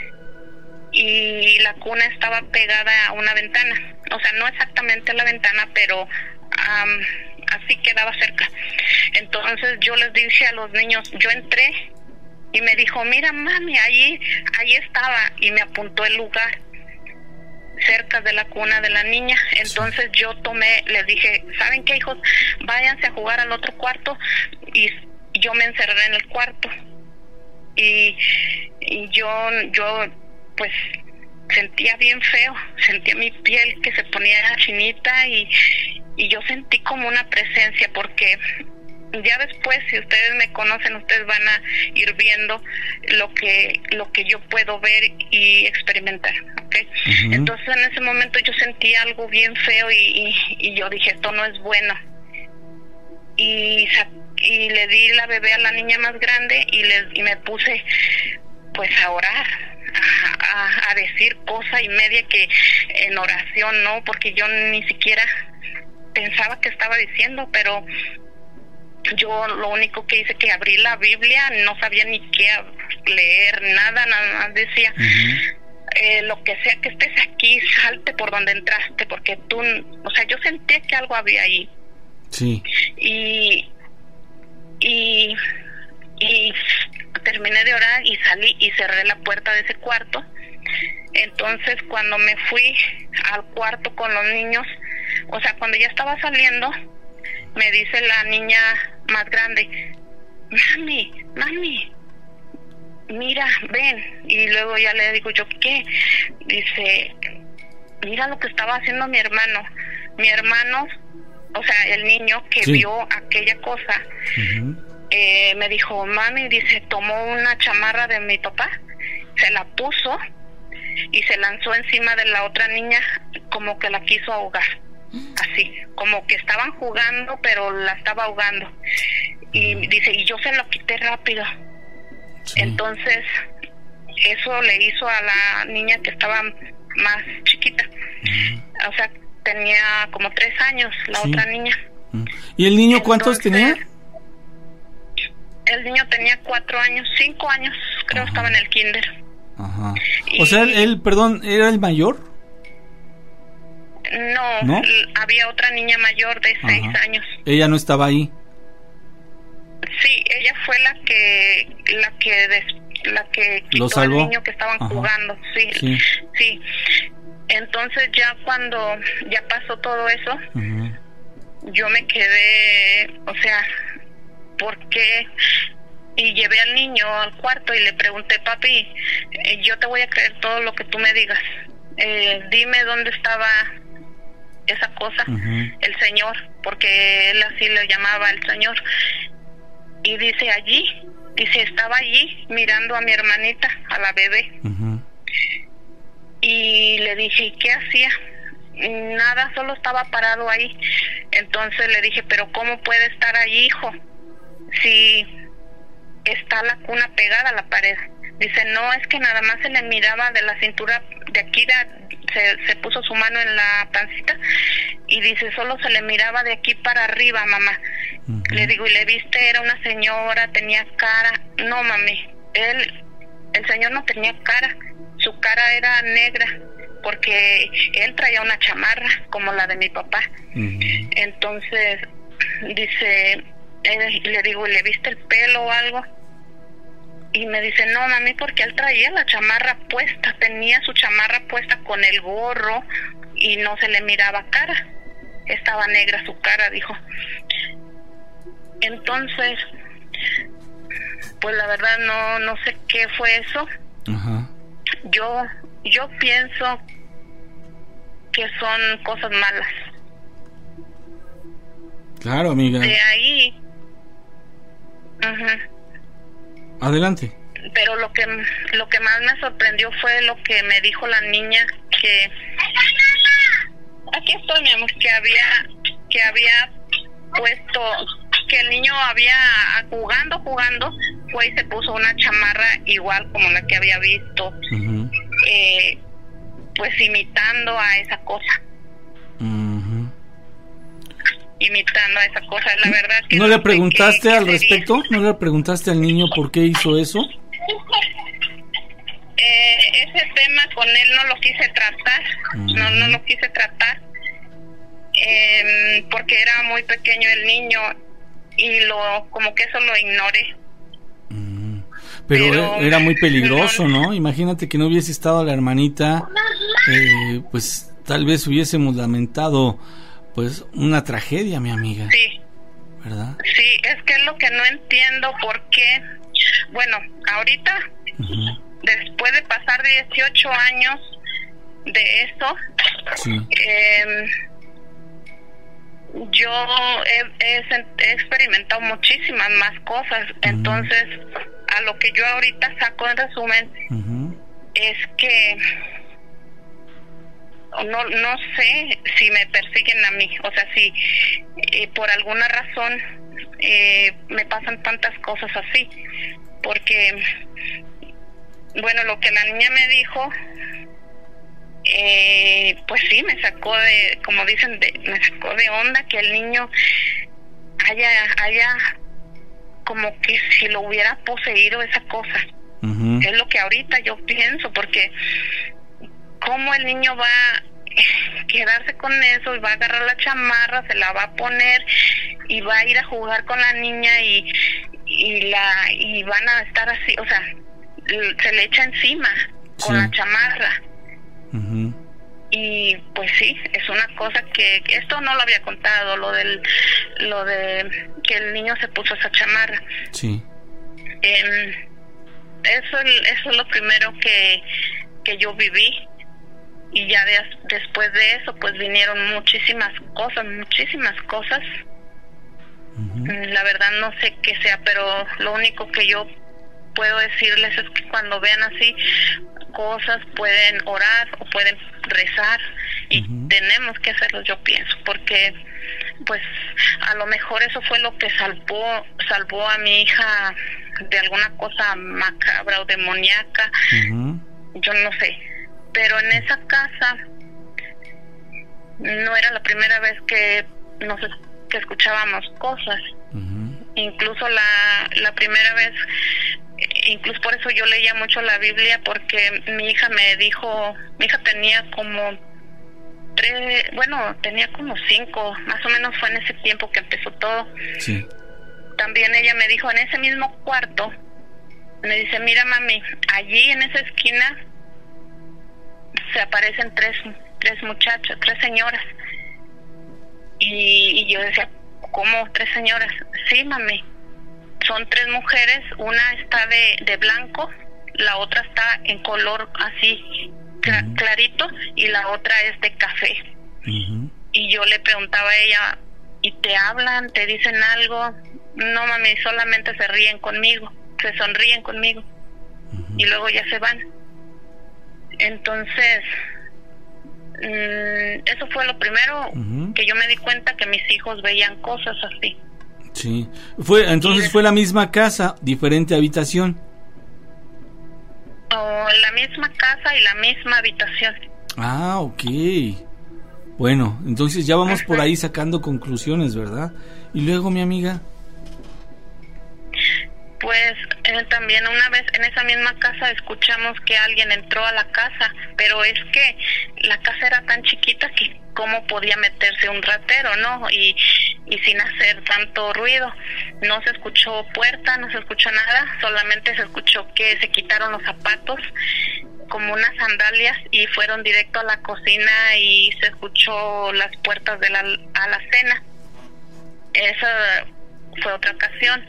y la cuna estaba pegada a una ventana, o sea, no exactamente a la ventana, pero um, así quedaba cerca. Entonces yo les dije a los niños, yo entré y me dijo, mira mami, ahí, ahí estaba, y me apuntó el lugar cerca de la cuna de la niña. Entonces yo tomé, les dije, ¿saben qué, hijos? Váyanse a jugar al otro cuarto, y yo me encerré en el cuarto y, y yo, yo pues sentía bien feo, sentía mi piel que se ponía chinita y, y yo sentí como una presencia, porque ya después, si ustedes me conocen, ustedes van a ir viendo lo que lo que yo puedo ver y experimentar, ¿okay? Uh-huh. Entonces en ese momento yo sentí algo bien feo y, y, y yo dije, esto no es bueno, y, y le di la bebé a la niña más grande y, le, y me puse pues a orar, a, a, a decir cosa y media que en oración, ¿no? Porque yo ni siquiera pensaba que estaba diciendo, pero yo lo único que hice que abrí la Biblia, no sabía ni qué leer, nada, nada más decía, uh-huh. eh, lo que sea que estés aquí, salte por donde entraste, porque tú, o sea, yo sentía que algo había ahí. Sí. Y, y, y terminé de orar y salí y cerré la puerta de ese cuarto. Entonces cuando me fui al cuarto con los niños, o sea, cuando ya estaba saliendo, me dice la niña más grande, mami, mami, mira, ven. Y luego ya le digo yo, ¿qué? Dice, mira lo que estaba haciendo mi hermano. Mi hermano, o sea, el niño que sí. vio aquella cosa, uh-huh. eh, me dijo, mami, dice, tomó una chamarra de mi papá, se la puso y se lanzó encima de la otra niña como que la quiso ahogar. Así, como que estaban jugando, pero la estaba ahogando. Y dice, y yo se lo quité rápido. Sí. Entonces, eso le hizo a la niña que estaba más chiquita. Uh-huh. O sea, tenía como tres años la sí. otra niña. Uh-huh. ¿Y el niño cuántos Entonces, tenía? El niño tenía cuatro años, cinco años, creo. Uh-huh. Estaba en el kinder. Ajá. Y, o sea, él, perdón, ¿era el mayor? No, ¿No? había otra niña mayor de Ajá. seis años. ¿Ella no estaba ahí? Sí, ella fue la que la que des, la que quitó al niño que estaban Ajá. jugando. Sí, sí, sí. Entonces ya cuando ya pasó todo eso, uh-huh. yo me quedé, o sea, ¿por qué y llevé al niño al cuarto y le pregunté, papi, eh, yo te voy a creer todo lo que tú me digas, eh, dime dónde estaba esa cosa, uh-huh. el señor, porque él así le llamaba el señor, y dice allí, dice estaba allí mirando a mi hermanita, a la bebé, uh-huh. y le dije, ¿y qué hacía? Nada, solo estaba parado ahí. Entonces le dije, pero ¿cómo puede estar allí, hijo? Si está la cuna pegada a la pared. Dice, no, es que nada más se le miraba de la cintura de aquí, de, se, se puso su mano en la pancita y dice, solo se le miraba de aquí para arriba, mamá. Uh-huh. Le digo, ¿y le viste? Era una señora, tenía cara. No, mami, él, el señor no tenía cara, su cara era negra, porque él traía una chamarra como la de mi papá. Uh-huh. Entonces dice, eh, le digo, ¿le viste el pelo o algo? Y me dice, no, mami, porque él traía la chamarra puesta, tenía su chamarra puesta con el gorro y no se le miraba cara, estaba negra su cara, dijo. Entonces, pues la verdad no no sé qué fue eso. Uh-huh. Yo yo pienso que son cosas malas. Claro, amiga. De ahí. Uh-huh. Adelante. Pero lo que lo que más me sorprendió fue lo que me dijo la niña, que aquí estoy, mi amor, que había que había puesto, que el niño había jugando jugando fue y se puso una chamarra igual como la que había visto, uh-huh. eh, pues imitando a esa cosa. Uh-huh. Imitando a esa cosa, la verdad que ¿No, no le preguntaste qué, al qué respecto? ¿No le preguntaste al niño por qué hizo eso? Eh, ese tema con él no lo quise tratar, uh-huh. no no lo quise tratar, eh, porque era muy pequeño el niño y lo como que eso lo ignoré. Uh-huh. Pero, Pero era muy peligroso, ¿no? ¿no? Imagínate que no hubiese estado la hermanita, eh, pues tal vez hubiésemos lamentado pues una tragedia, mi amiga. Sí. ¿Verdad? Sí, es que es lo que no entiendo por qué. Bueno, ahorita, uh-huh. después de pasar dieciocho años de eso, sí. eh, yo he, he, he experimentado muchísimas más cosas. Uh-huh. Entonces, a lo que yo ahorita saco en resumen, uh-huh. es que no no sé si me persiguen a mí, o sea, si eh, por alguna razón eh, me pasan tantas cosas así, porque bueno, lo que la niña me dijo, eh, pues sí, me sacó de, como dicen, de, me sacó de onda que el niño haya haya como que si lo hubiera poseído esa cosa. Uh-huh. Es lo que ahorita yo pienso, porque cómo el niño va a quedarse con eso y va a agarrar la chamarra, se la va a poner y va a ir a jugar con la niña y y la y van a estar así, o sea, se le echa encima con sí. la chamarra. Uh-huh. Y pues sí, es una cosa que, que esto no lo había contado, lo del lo de que el niño se puso esa chamarra. Sí. Eh, eso eso es lo primero que que yo viví. Y ya de, después de eso pues vinieron muchísimas cosas, muchísimas cosas. Uh-huh. La verdad no sé qué sea, pero lo único que yo puedo decirles es que cuando vean así cosas pueden orar o pueden rezar y uh-huh. tenemos que hacerlo, yo pienso, porque pues a lo mejor eso fue lo que salvó salvó a mi hija de alguna cosa macabra o demoníaca. Uh-huh. Yo no sé. Pero en esa casa no era la primera vez que nos que escuchábamos cosas. Uh-huh. Incluso la la primera vez, incluso por eso yo leía mucho la Biblia, porque mi hija me dijo, mi hija tenía como tres, bueno, tenía como cinco, más o menos fue en ese tiempo que empezó todo. Sí. También ella me dijo en ese mismo cuarto, me dice, mira mami, allí en esa esquina se aparecen tres tres muchachas, tres señoras. Y, y yo decía, ¿cómo tres señoras? Sí, mami, son tres mujeres, una está de, de blanco, la otra está en color así cl- uh-huh. clarito y la otra es de café. Uh-huh. Y yo le preguntaba a ella, ¿y te hablan? ¿Te dicen algo? No, mami, solamente se ríen conmigo, se sonríen conmigo uh-huh. y luego ya se van. Entonces, mmm, eso fue lo primero uh-huh. que yo me di cuenta, que mis hijos veían cosas así. Sí, fue entonces fue la misma casa, diferente habitación. Oh, la misma casa y la misma habitación. Ah, ok. Bueno, entonces ya vamos uh-huh. por ahí sacando conclusiones, ¿verdad? Y luego, mi amiga. Pues eh, también una vez en esa misma casa escuchamos que alguien entró a la casa, pero es que la casa era tan chiquita que cómo podía meterse un ratero, ¿no? Y, y sin hacer tanto ruido. No se escuchó puerta, no se escuchó nada, solamente se escuchó que se quitaron los zapatos como unas sandalias y fueron directo a la cocina y se escuchó las puertas de la alacena. Esa fue otra ocasión.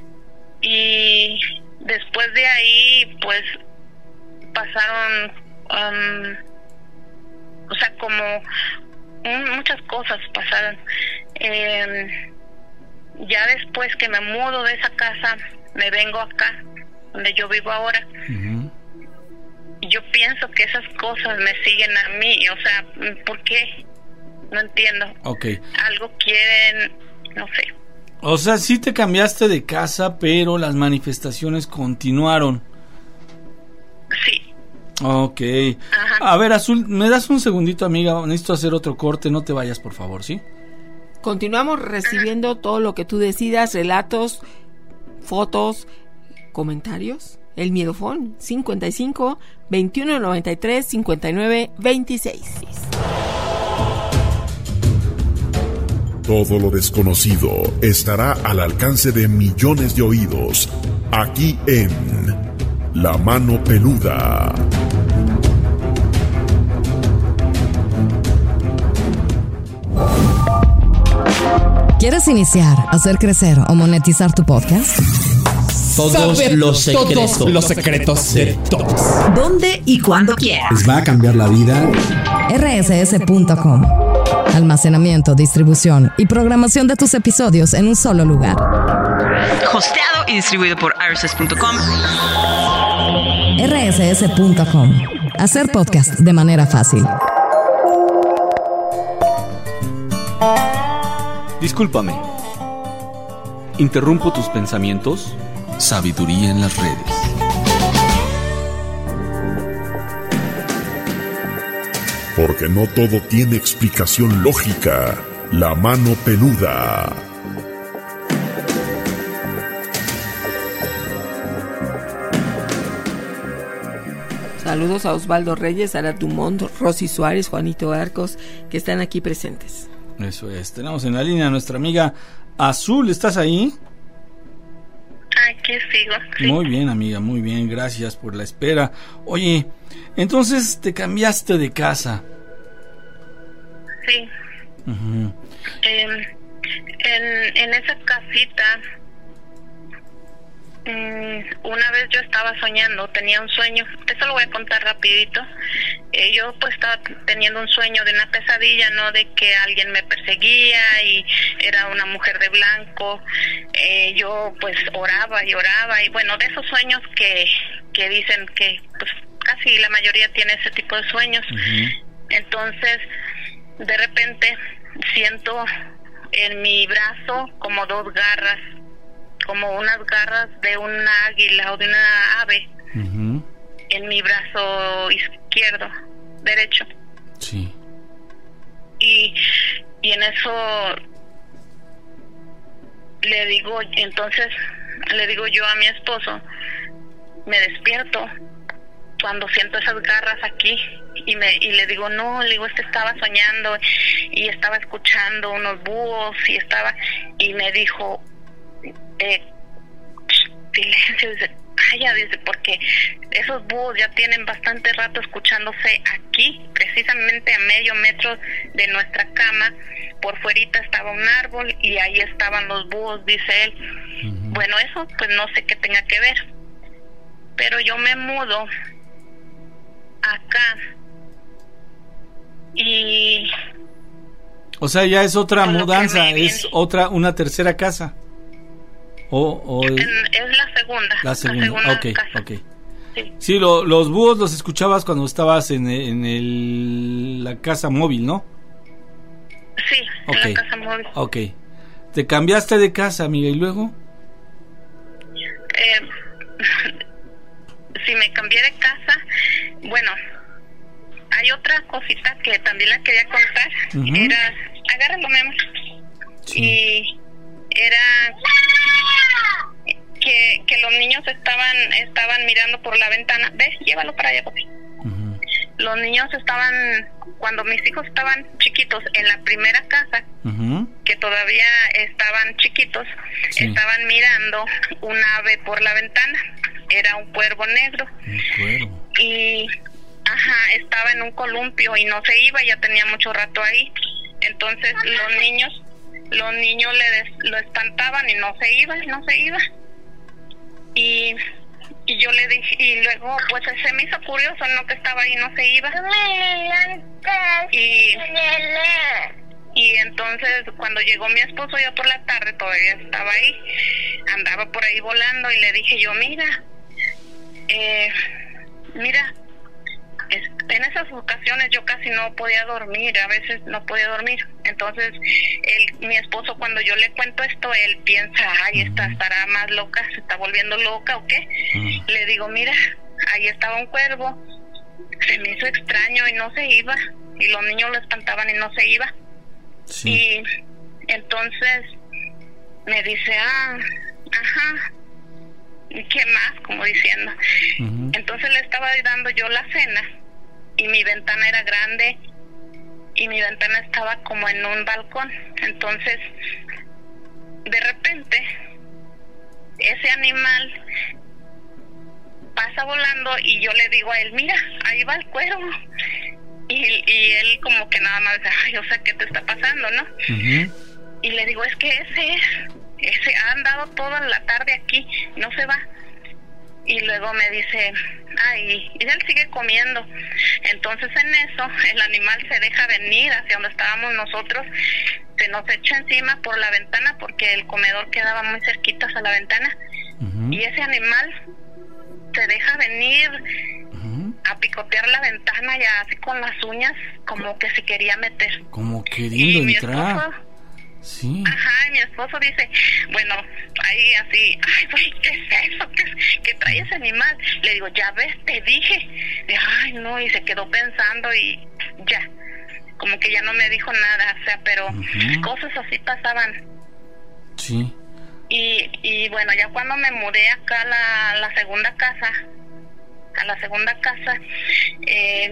Y después de ahí pues pasaron um, o sea como un, muchas cosas pasaron. Eh, ya después que me mudo de esa casa, me vengo acá donde yo vivo ahora. Uh-huh. Yo pienso que esas cosas me siguen a mí, o sea, ¿por qué? No entiendo. Okay. Algo quieren, no sé. O sea, sí te cambiaste de casa, pero las manifestaciones continuaron. Sí. Ok. Ajá. A ver, Azul, ¿me das un segundito, amiga? Necesito hacer otro corte, no te vayas, por favor, ¿sí? Continuamos recibiendo Ajá. todo lo que tú decidas, relatos, fotos, comentarios. El Miedofón, cincuenta y cinco, veintiuno noventa y tres, cincuenta y nueve, veintiséis. Todo lo desconocido estará al alcance de millones de oídos, aquí en La Mano Peluda. ¿Quieres iniciar, hacer crecer o monetizar tu podcast? Todos Saber los secretos. todos los secretos sí. de todos. ¿Dónde y cuándo quieras? Les va a cambiar la vida. R S S punto com. Almacenamiento, distribución y programación de tus episodios en un solo lugar. Hosteado y distribuido por R S S punto com. R S S punto com. Hacer podcast de manera fácil. Discúlpame. ¿Interrumpo tus pensamientos? Sabiduría en las redes. Porque no todo tiene explicación lógica. La Mano Peluda. Saludos a Osvaldo Reyes, Ara Dumont, Rosy Suárez, Juanito Arcos, que están aquí presentes. Eso es. Tenemos en la línea a nuestra amiga Azul. ¿Estás ahí? Aquí sigo. Sí. Muy bien, amiga, muy bien. Gracias por la espera. Oye, entonces te cambiaste de casa. Sí. Uh-huh. Eh, en, en esa casita, um, una vez yo estaba soñando, tenía un sueño. Eso lo voy a contar rapidito. Eh, yo pues estaba teniendo un sueño de una pesadilla, ¿no? De que alguien me perseguía y era una mujer de blanco. Eh, yo pues oraba y oraba y bueno, de esos sueños que, que dicen que pues casi la mayoría tiene ese tipo de sueños. Uh-huh. Entonces, de repente siento en mi brazo como dos garras, como unas garras de una águila o de una ave. Uh-huh. En mi brazo izquierdo, derecho. Sí. Y, y en eso le digo, entonces le digo yo a mi esposo, me despierto cuando siento esas garras aquí y me y le digo, no, le digo, es que estaba soñando y estaba escuchando unos búhos y estaba, y me dijo, eh, silencio, dice, calla, dice, porque esos búhos ya tienen bastante rato escuchándose aquí, precisamente a medio metro de nuestra cama, por fuerita estaba un árbol y ahí estaban los búhos, dice él. Uh-huh. Bueno, eso pues no sé qué tenga que ver, pero yo me mudo acá y... O sea, ya es otra mudanza, es otra, una tercera casa. O, o el... Es la segunda. La segunda, la segunda okay, casa. ok. Sí, sí lo, los búhos los escuchabas cuando estabas en, en el, la casa móvil, ¿no? Sí, okay. En la casa móvil. Ok. ¿Te cambiaste de casa, amiga, y luego? Eh, si me cambié de casa, bueno, hay otra cosita que también la quería contar. Uh-huh. Era, agárralo, mi amor. Sí. Y era que, que los niños estaban estaban mirando por la ventana. ¿Ves? Llévalo para allá, papi. Uh-huh. Los niños estaban, cuando mis hijos estaban chiquitos en la primera casa, uh-huh. que todavía estaban chiquitos, sí. estaban mirando un ave por la ventana. Era un cuervo negro. Un cuervo. Y, ajá, estaba en un columpio y no se iba, ya tenía mucho rato ahí. Entonces los niños, los niños le des, lo espantaban y no se iba, no se iba. Y, y yo le dije, y luego pues se me hizo curioso, no, que estaba ahí, no se iba. Y, y entonces cuando llegó mi esposo ya por la tarde, todavía estaba ahí, andaba por ahí volando, y le dije yo, mira, eh, mira, en esas ocasiones yo casi no podía dormir, a veces no podía dormir. Entonces él, mi esposo, cuando yo le cuento esto, él piensa, ay, esta estará más loca, se está volviendo loca o qué. Uh-huh. Le digo, mira, ahí estaba un cuervo, se me hizo extraño y no se iba, y los niños lo espantaban y no se iba. Sí. Y entonces me dice, ah, ajá, ¿qué más? Como diciendo. Uh-huh. Entonces le estaba dando yo la cena, y mi ventana era grande, y mi ventana estaba como en un balcón. Entonces, de repente, ese animal pasa volando, y yo le digo a él, mira, ahí va el cuervo. Y, y él como que nada más dice, ay, o sea, ¿qué te está pasando, no? Uh-huh. Y le digo, es que ese es, ese ha andado toda la tarde aquí, no se va. Y luego me dice, ay, y él sigue comiendo. Entonces en eso el animal se deja venir hacia donde estábamos nosotros, se nos echa encima por la ventana, porque el comedor quedaba muy cerquitas a la ventana. Uh-huh. Y ese animal se deja venir uh-huh. a picotear la ventana, ya así con las uñas, como que se quería meter. Como queriendo entrar. Esposo, sí. Ajá, y mi esposo dice, bueno, ahí así, ay, güey, ¿qué es eso? ¿Qué, ¿Qué trae ese animal? Le digo, ya ves, te dije. Y, ay, no, y se quedó pensando y ya, como que ya no me dijo nada, o sea, pero uh-huh. cosas así pasaban. Sí. Y, y bueno, ya cuando me mudé acá a la, la segunda casa, a la segunda casa, eh,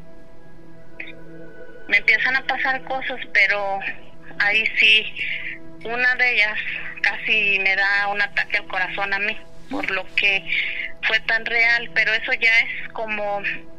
me empiezan a pasar cosas, pero ahí sí, una de ellas casi me da un ataque al corazón a mí, por lo que fue tan real, pero eso ya es como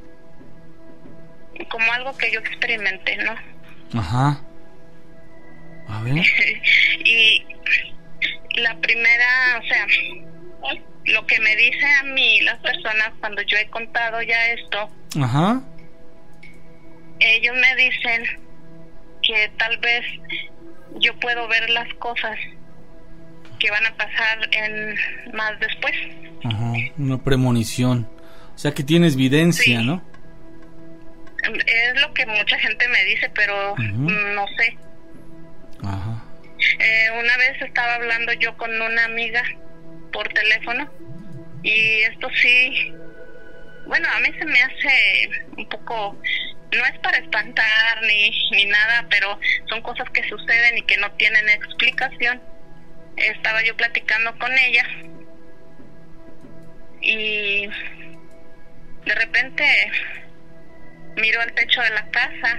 como algo que yo experimenté, ¿no? Ajá. A ver. Y la primera, o sea, lo que me dicen a mí las personas cuando yo he contado ya esto, ajá, ellos me dicen que tal vez yo puedo ver las cosas que van a pasar en más después. Ajá, una premonición. O sea que tienes evidencia, sí, ¿no? Es lo que mucha gente me dice, pero uh-huh. no sé. Ajá. Eh, una vez estaba hablando yo con una amiga por teléfono, y esto sí, bueno, a mí se me hace un poco, no es para espantar ni, ni nada, pero son cosas que suceden y que no tienen explicación. Estaba yo platicando con ella y de repente miro al techo de la casa,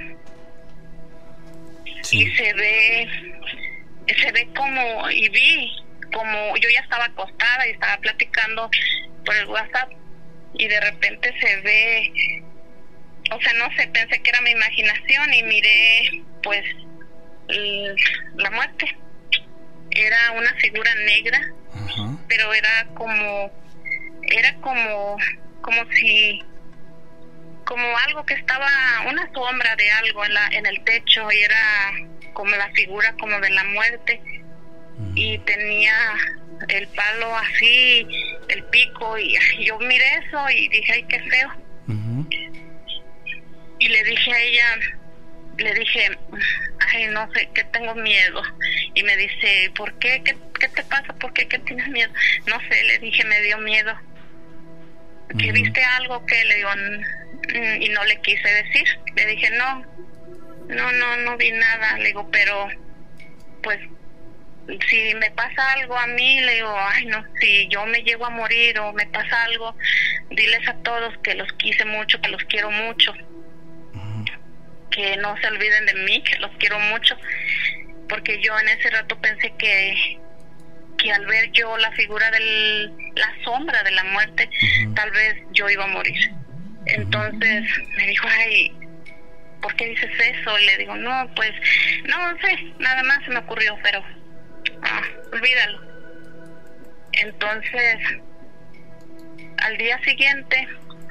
sí, y se ve se ve como, y vi como, yo ya estaba acostada y estaba platicando por el WhatsApp, y de repente se ve, o sea, no sé, pensé que era mi imaginación, y miré pues la muerte. Era una figura negra, uh-huh. pero era como, era como, como si, como algo que estaba, una sombra de algo en la, en el techo, y era como la figura como de la muerte, uh-huh. y tenía el palo así, el pico, y ay, yo miré eso y dije, ay, qué feo. Uh-huh. Y le dije a ella, le dije, ay, no sé, que tengo miedo. Y me dice, ¿por qué? ¿Qué, qué te pasa? ¿Por qué? ¿Qué tienes miedo? No sé, le dije, me dio miedo. ¿Que uh-huh. viste algo? Que le digo, mm, y no le quise decir. Le dije, no, no, no, no vi nada. Le digo, pero, pues, si me pasa algo a mí, le digo, ay, no, si yo me llego a morir o me pasa algo, diles a todos que los quise mucho, que los quiero mucho. Que no se olviden de mí, que los quiero mucho, porque yo en ese rato pensé que que al ver yo la figura de la sombra de la muerte, uh-huh. tal vez yo iba a morir. Entonces uh-huh. me dijo, ay, ¿por qué dices eso? Y le digo, no, pues, no sé, nada más se me ocurrió, pero ah, olvídalo. Entonces, al día siguiente,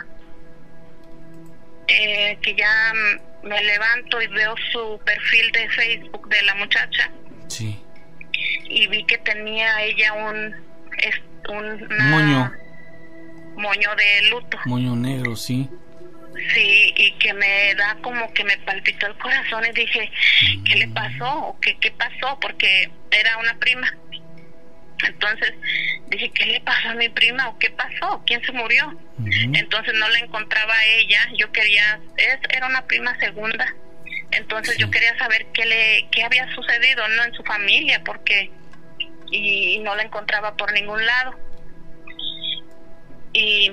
eh, que ya me levanto y veo su perfil de Facebook de la muchacha. Sí. Y vi que tenía ella un, es, un una, moño. Moño de luto. Moño negro, sí. Sí, y que me da como que me palpitó el corazón y dije, mm. ¿qué le pasó? ¿O qué, qué pasó? Porque era una prima. Entonces dije, ¿qué le pasó a mi prima? ¿O qué pasó? ¿Quién se murió? Uh-huh. Entonces no la encontraba a ella. Yo quería, es, era una prima segunda. Entonces sí. yo quería saber qué le qué había sucedido, no, en su familia, porque y, y no la encontraba por ningún lado. Y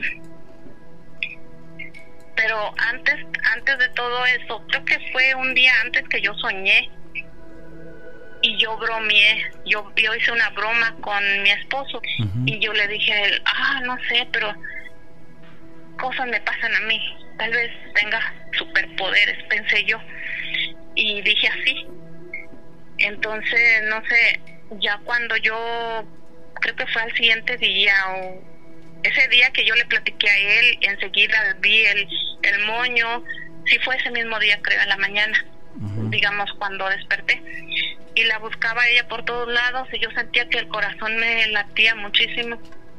pero antes antes de todo eso, creo que fue un día antes que yo soñé. Y yo bromeé, yo, yo hice una broma con mi esposo, uh-huh. y yo le dije a él, ah, no sé, pero cosas me pasan a mí, tal vez tenga superpoderes, pensé yo, y dije así. Entonces, no sé, ya cuando yo, creo que fue al siguiente día, o ese día que yo le platiqué a él, enseguida vi el, el moño, sí fue ese mismo día, creo, en la mañana, uh-huh. digamos, cuando desperté. Y la buscaba ella por todos lados y yo sentía que el corazón me latía muchísimo.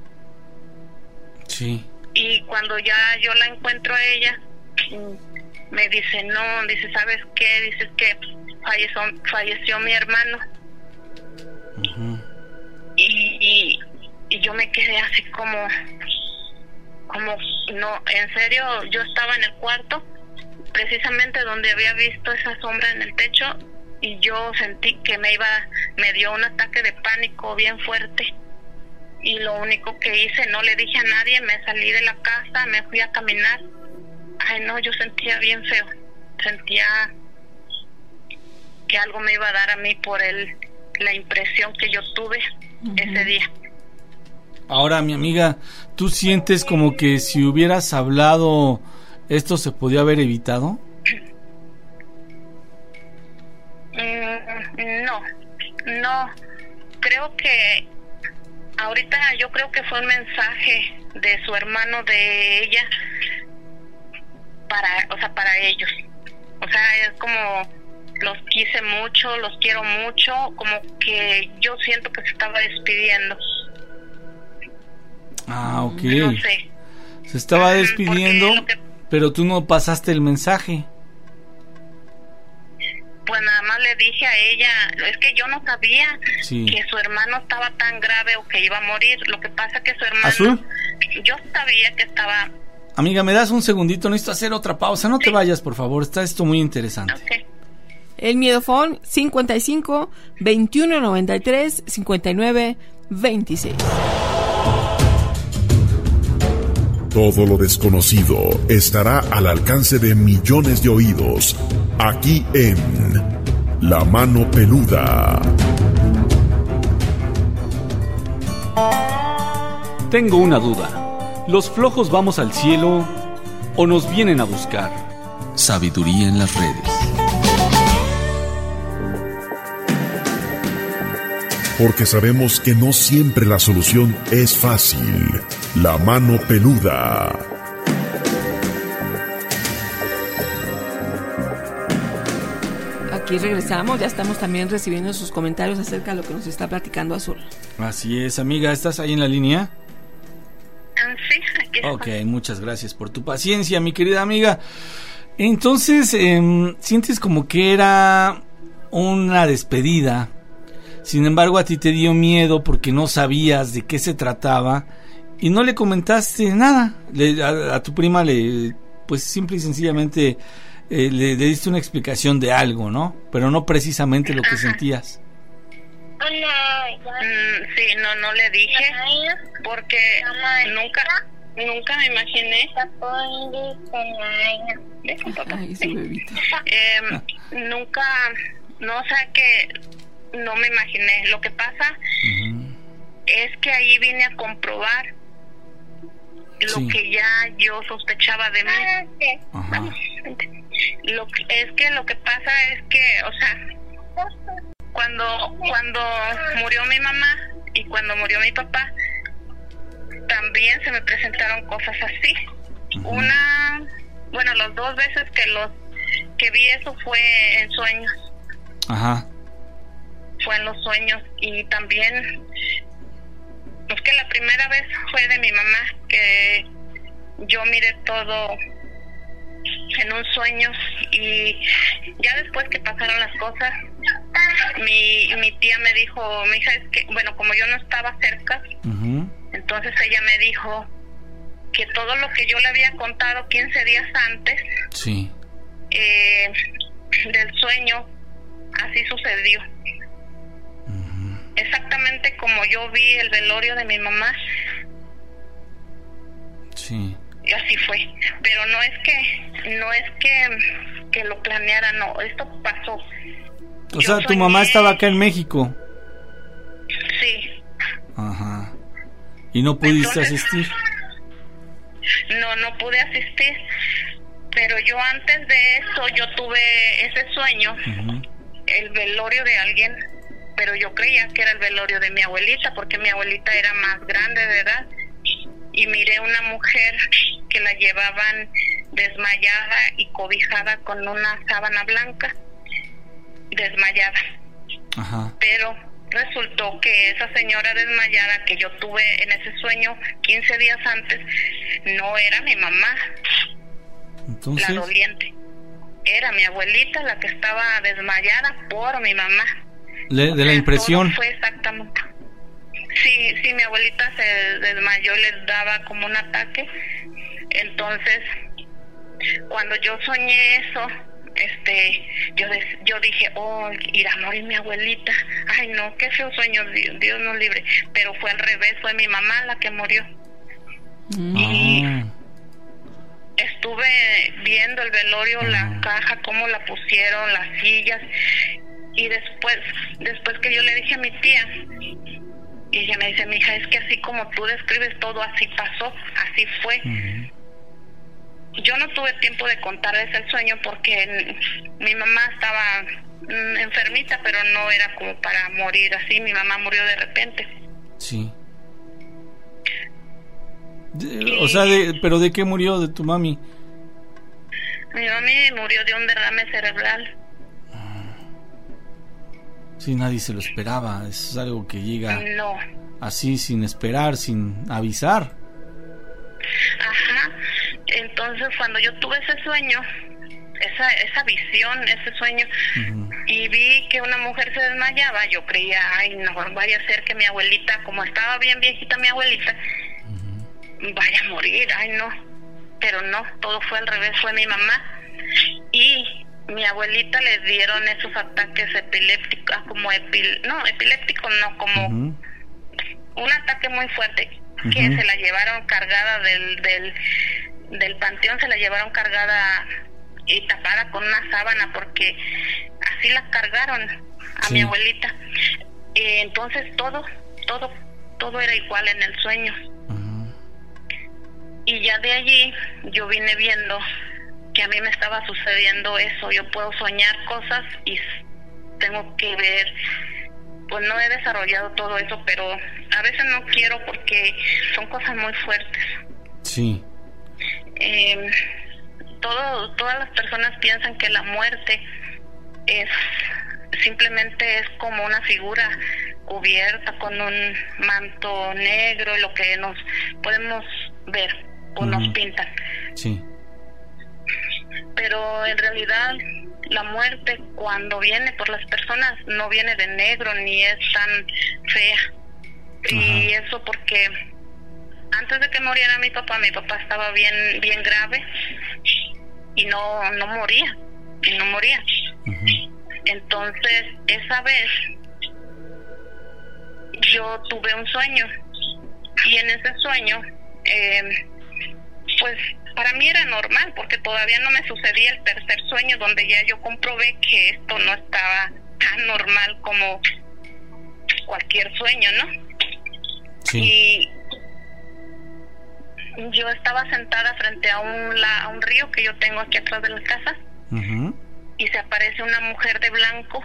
Sí. Y cuando ya yo la encuentro a ella, me dice, no, dice, ¿sabes qué? Dice que falleció, falleció mi hermano. Uh-huh. y, y, y yo me quedé así como, como, no, en serio, yo estaba en el cuarto, precisamente donde había visto esa sombra en el techo, y yo sentí que me iba, me dio un ataque de pánico bien fuerte, y lo único que hice, no le dije a nadie, me salí de la casa, me fui a caminar. Ay, no, yo sentía bien feo, sentía que algo me iba a dar a mí por el, la impresión que yo tuve uh-huh. ese día. Ahora, mi amiga, ¿tú sientes como que si hubieras hablado, esto se podía haber evitado? No, no, creo que ahorita yo creo que fue un mensaje de su hermano de ella para, o sea, para ellos. O sea, es como los quise mucho, los quiero mucho, como que yo siento que se estaba despidiendo. Ah, ok. No sé. Se estaba despidiendo, que, pero tú no pasaste el mensaje. Pues nada más le dije a ella, es que yo no sabía sí. que su hermano estaba tan grave o que iba a morir. Lo que pasa que su hermano, ¿Azul? Yo sabía que estaba... Amiga, ¿me das un segundito? Necesito hacer otra pausa. No sí. te vayas, por favor. Está esto muy interesante. Okay. El Miedofón cincuenta y cinco, veintiuno noventa y tres, cincuenta y nueve, veintiséis. Todo lo desconocido estará al alcance de millones de oídos, aquí en La Mano Peluda. Tengo una duda. ¿Los flojos vamos al cielo o nos vienen a buscar? Sabiduría en las redes. porque sabemos que no siempre la solución es fácil. La mano peluda. Aquí regresamos, ya estamos también recibiendo sus comentarios acerca de lo que nos está platicando Azul. Así es, amiga, ¿estás ahí en la línea? Sí, aquí estoy. Ok, muchas gracias por tu paciencia, mi querida amiga. Entonces, eh, sientes como que era una despedida. Sin embargo, a ti te dio miedo porque no sabías de qué se trataba y no le comentaste nada. Le, a, a tu prima le, pues simple y sencillamente eh, le, le diste una explicación de algo, ¿no? Pero no precisamente lo que Ajá. sentías. Mm, sí, no, no le dije porque nunca, nunca me imaginé. Ay, su bebito. Eh, nunca, no, o sea que no me imaginé. Lo que pasa uh-huh. es que ahí vine a comprobar lo sí. que ya yo sospechaba de mí. Vamos, lo que, es que lo que pasa es que, o sea, cuando cuando murió mi mamá y cuando murió mi papá, también se me presentaron cosas así. Uh-huh. Una, bueno, las dos veces que los que vi eso fue en sueños. Ajá. Fue en los sueños y también es que la primera vez fue de mi mamá, que yo miré todo en un sueño y ya después que pasaron las cosas, mi mi tía me dijo, mi hija, es que, bueno, como yo no estaba cerca, uh-huh. entonces ella me dijo que todo lo que yo le había contado quince días antes, sí. eh, del sueño, así sucedió. Uh-huh. Exactamente como yo vi el velorio de mi mamá. Sí. Y así fue. Pero no es que, no es que, que lo planeara, no. Esto pasó. O yo sea, tu soñé... mamá estaba acá en México. Sí. Ajá. ¿Y no pudiste Entonces, asistir? No, no pude asistir. Pero yo antes de eso, yo tuve ese sueño, uh-huh. el velorio de alguien, pero yo creía que era el velorio de mi abuelita, porque mi abuelita era más grande de edad, y miré una mujer que la llevaban desmayada y cobijada con una sábana blanca, desmayada. Ajá. Pero resultó que esa señora desmayada que yo tuve en ese sueño quince días antes, no era mi mamá. Entonces, la doliente era mi abuelita, la que estaba desmayada por mi mamá. Le, de la impresión todo fue exactamente. Sí, sí, mi abuelita se desmayó, les daba como un ataque. Entonces, cuando yo soñé eso, este, yo des, yo dije, oh, irá a morir mi abuelita. Ay, no, qué feo sueño, Dios, Dios nos libre. Pero fue al revés, fue mi mamá la que murió. Mm. Y estuve viendo el velorio, uh-huh. la caja, cómo la pusieron, las sillas, y después, después que yo le dije a mi tía, y ella me dice, mija, es que así como tú describes todo, así pasó, así fue. Uh-huh. Yo no tuve tiempo de contarles el sueño porque mi mamá estaba mm, enfermita, pero no era como para morir así, mi mamá murió de repente. Sí. De, o sea, de, ¿pero de qué murió de tu mami? Mi mami murió de un derrame cerebral. Sí, nadie se lo esperaba. Es algo que llega no. así, sin esperar, sin avisar. Ajá. Entonces, cuando yo tuve ese sueño, esa esa visión, ese sueño, uh-huh. y vi que una mujer se desmayaba, yo creía, ay, no, vaya a ser que mi abuelita, como estaba bien viejita mi abuelita, vaya a morir, ay no, pero no, todo fue al revés, fue mi mamá, y mi abuelita le dieron esos ataques epilépticos, como epil, no, epilépticos no, como uh-huh. un ataque muy fuerte, uh-huh. que se la llevaron cargada del, del, del panteón, se la llevaron cargada y tapada con una sábana, porque así la cargaron a sí. mi abuelita, eh, entonces todo, todo, todo era igual en el sueño. Y ya de allí yo vine viendo que a mí me estaba sucediendo eso. Yo puedo soñar cosas y tengo que ver pues no he desarrollado todo eso, pero a veces no quiero porque son cosas muy fuertes. Sí. Eh, todo, todas las personas piensan que la muerte es simplemente es como una figura cubierta con un manto negro, lo que nos podemos ver o uh-huh. nos pintan. Sí. Pero en realidad la muerte, cuando viene por las personas, no viene de negro ni es tan fea. Uh-huh. Y eso porque antes de que muriera mi papá, mi papá estaba bien bien grave y no no moría, y no moría. Uh-huh. Entonces, esa vez yo tuve un sueño, y en ese sueño eh, pues para mí era normal, porque todavía no me sucedía el tercer sueño, donde ya yo comprobé que esto no estaba tan normal como cualquier sueño, ¿no? Sí. Y yo estaba sentada frente a un, la, a un río que yo tengo aquí atrás de la casa. Uh-huh. Y se aparece una mujer de blanco,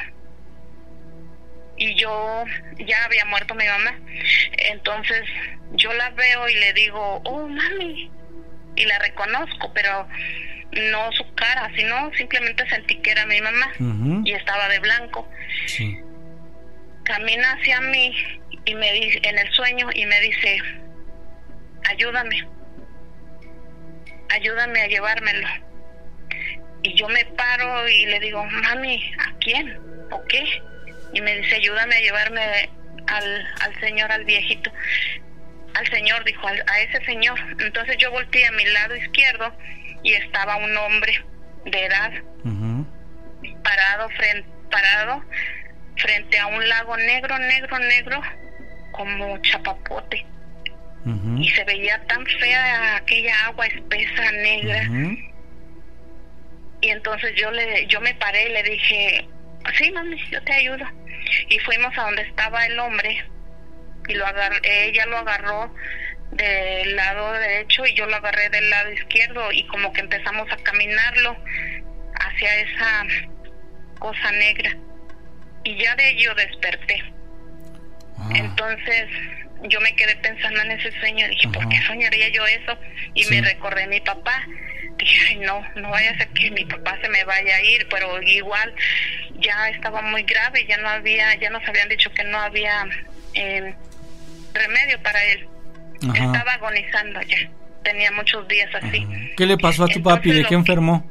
y yo ya había muerto mi mamá. Entonces yo la veo y le digo, oh mami, y la reconozco, pero no su cara, sino simplemente sentí que era mi mamá. Uh-huh. Y estaba de blanco. Sí. Camina hacia mí y me dice, en el sueño, y me dice, ayúdame, ayúdame a llevármelo. Y yo me paro y le digo, mami, ¿a quién? ¿O qué? Y me dice, ayúdame a llevarme al, al señor, al viejito. Al señor, dijo, al, a ese señor. Entonces yo volteé a mi lado izquierdo y estaba un hombre de edad, uh-huh. parado, frente, parado frente a un lago negro, negro, negro, como chapapote. Uh-huh. Y se veía tan fea aquella agua espesa, negra. Uh-huh. Y entonces yo le yo me paré y le dije, sí, mami, yo te ayudo. Y fuimos a donde estaba el hombre, y lo agarré, ella lo agarró del lado derecho y yo lo agarré del lado izquierdo, y como que empezamos a caminarlo hacia esa cosa negra, y ya de ello desperté. Ah. Entonces yo me quedé pensando en ese sueño, dije, uh-huh. ¿por qué soñaría yo eso? Y sí. me recordé a mi papá. Dije, ay, no, no vaya a ser que mi papá se me vaya a ir, pero igual ya estaba muy grave, ya no había, ya nos habían dicho que no había eh, remedio para él. Ajá. Estaba agonizando ya, tenía muchos días así. Ajá. ¿Qué le pasó a tu Entonces, papi? ¿De qué enfermó?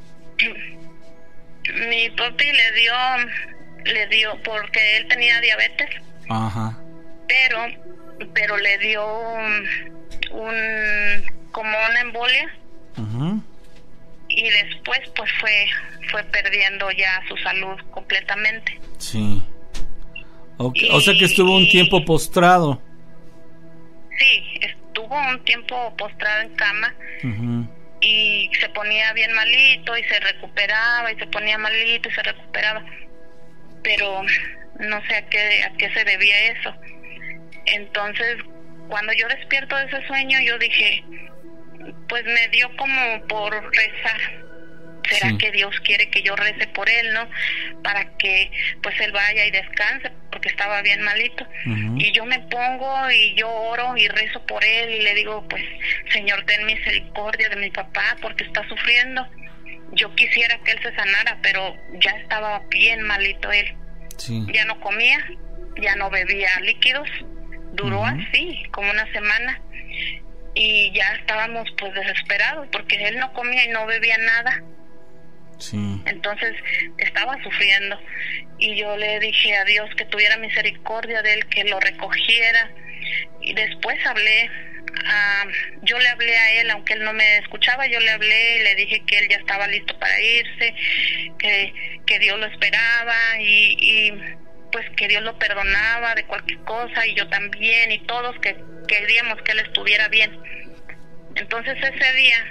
Mi papi le dio, le dio, porque él tenía diabetes. Ajá. Pero, pero le dio un, un como una embolia. Ajá. Y después pues fue fue perdiendo ya su salud completamente. Sí. Okay. Y, o sea que estuvo un tiempo postrado. Sí, estuvo un tiempo postrado en cama. Uh-huh. Y se ponía bien malito y se recuperaba y se ponía malito y se recuperaba. Pero no sé a qué a qué se debía eso. Entonces, cuando yo despierto de ese sueño, yo dije, pues me dio como por rezar. ¿Será sí. que Dios quiere que yo rece por él, no? Para que pues él vaya y descanse, porque estaba bien malito. Uh-huh. Y yo me pongo y yo oro y rezo por él y le digo, pues, Señor, ten misericordia de mi papá porque está sufriendo. Yo quisiera que él se sanara, pero ya estaba bien malito él. Sí. Ya no comía, ya no bebía líquidos. Duró uh-huh. así, como una semana. Y ya estábamos pues desesperados porque él no comía y no bebía nada. Sí. Entonces estaba sufriendo, y yo le dije a Dios que tuviera misericordia de él, que lo recogiera. Y después hablé a, yo le hablé a él, aunque él no me escuchaba, yo le hablé y le dije que él ya estaba listo para irse, que, que Dios lo esperaba, y, y pues que Dios lo perdonaba de cualquier cosa, y yo también, y todos que queríamos que él estuviera bien. Entonces ese día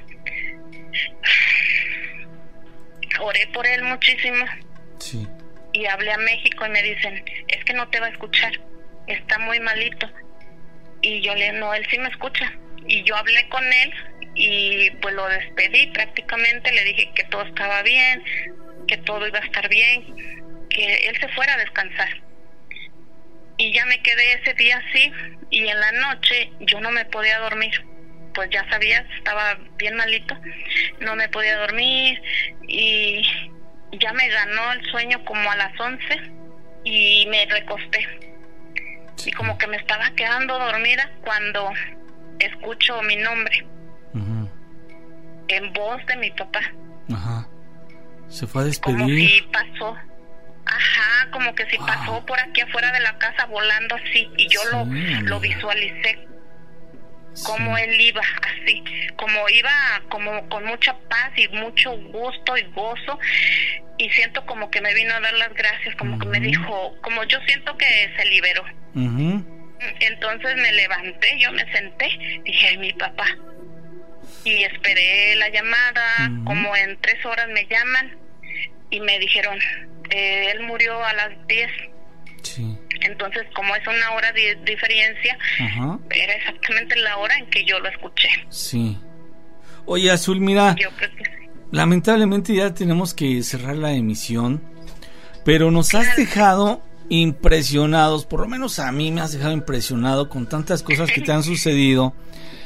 oré por él muchísimo. Sí. Y hablé a México y me dicen, es que no te va a escuchar, está muy malito. Y yo le no, él sí me escucha. Y yo hablé con él y pues lo despedí prácticamente, le dije que todo estaba bien, que todo iba a estar bien, que él se fuera a descansar. Y ya me quedé ese día así, y en la noche yo no me podía dormir. Pues ya sabías, estaba bien malito, no me podía dormir, y ya me ganó el sueño como a las once, y me recosté. Y como que me estaba quedando dormida cuando escucho mi nombre. Uh-huh. En voz de mi papá. Ajá. Se fue a despedir. Como si pasó. Ajá, como que si wow. pasó por aquí afuera de la casa volando así. Y yo sí, lo, lo visualicé. Como sí. él iba así. Como iba como con mucha paz y mucho gusto y gozo. Y siento como que me vino a dar las gracias. Como uh-huh. que me dijo, como yo siento que se liberó. Uh-huh. Entonces me levanté, yo me senté. Dije, mi papá. Y esperé la llamada. Uh-huh. Como en tres horas me llaman. Y me dijeron, eh, él murió a las diez. Sí. Entonces, como es una hora de diferencia, ajá. era exactamente la hora en que yo lo escuché. Sí. Oye, Azul, mira, yo creo que sí. Lamentablemente ya tenemos que cerrar la emisión, pero nos claro. has dejado impresionados, por lo menos a mí me has dejado impresionado con tantas cosas que te han sucedido.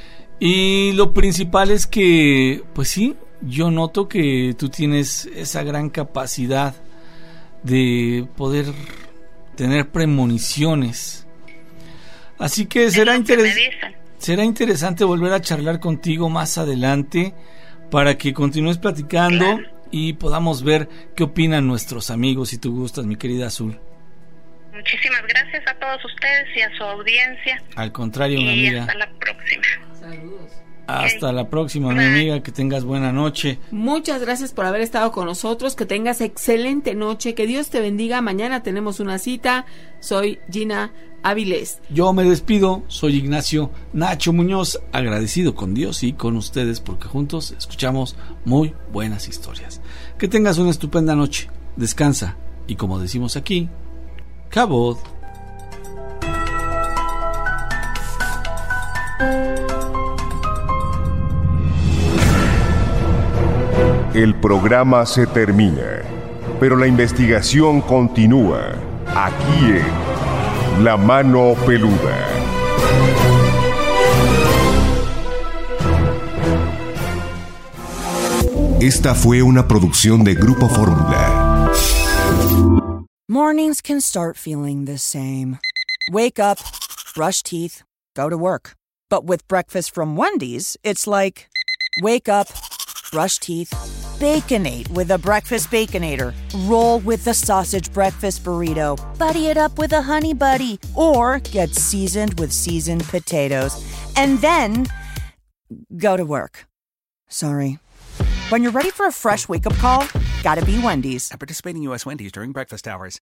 Y lo principal es que, pues sí, yo noto que tú tienes esa gran capacidad de poder tener premoniciones. Así que será, interes- será interesante volver a charlar contigo más adelante para que continúes platicando claro. y podamos ver qué opinan nuestros amigos, si tú gustas, mi querida Azul. Muchísimas gracias a todos ustedes y a su audiencia. Al contrario, mi y amiga. Hasta la próxima. Saludos. Hasta okay. la próxima, mi amiga, que tengas buena noche. Muchas gracias por haber estado con nosotros, que tengas excelente noche, que Dios te bendiga. Mañana tenemos una cita. Soy Gina Avilés. Yo me despido, soy Ignacio Nacho Muñoz, agradecido con Dios y con ustedes porque juntos escuchamos muy buenas historias. Que tengas una estupenda noche, descansa y como decimos aquí, Cabot. El programa se termina, pero la investigación continúa aquí en La Mano Peluda. Esta fue una producción de Grupo Fórmula. Mornings can start feeling the same. Wake up, brush teeth, go to work. But with breakfast from Wendy's, it's like, wake up, brush teeth, Baconate with a breakfast Baconator. Roll with the sausage breakfast burrito. Buddy it up with a honey buddy. Or get seasoned with seasoned potatoes. And then go to work. Sorry. When you're ready for a fresh wake-up call, gotta be Wendy's. At participating U S Wendy's during breakfast hours.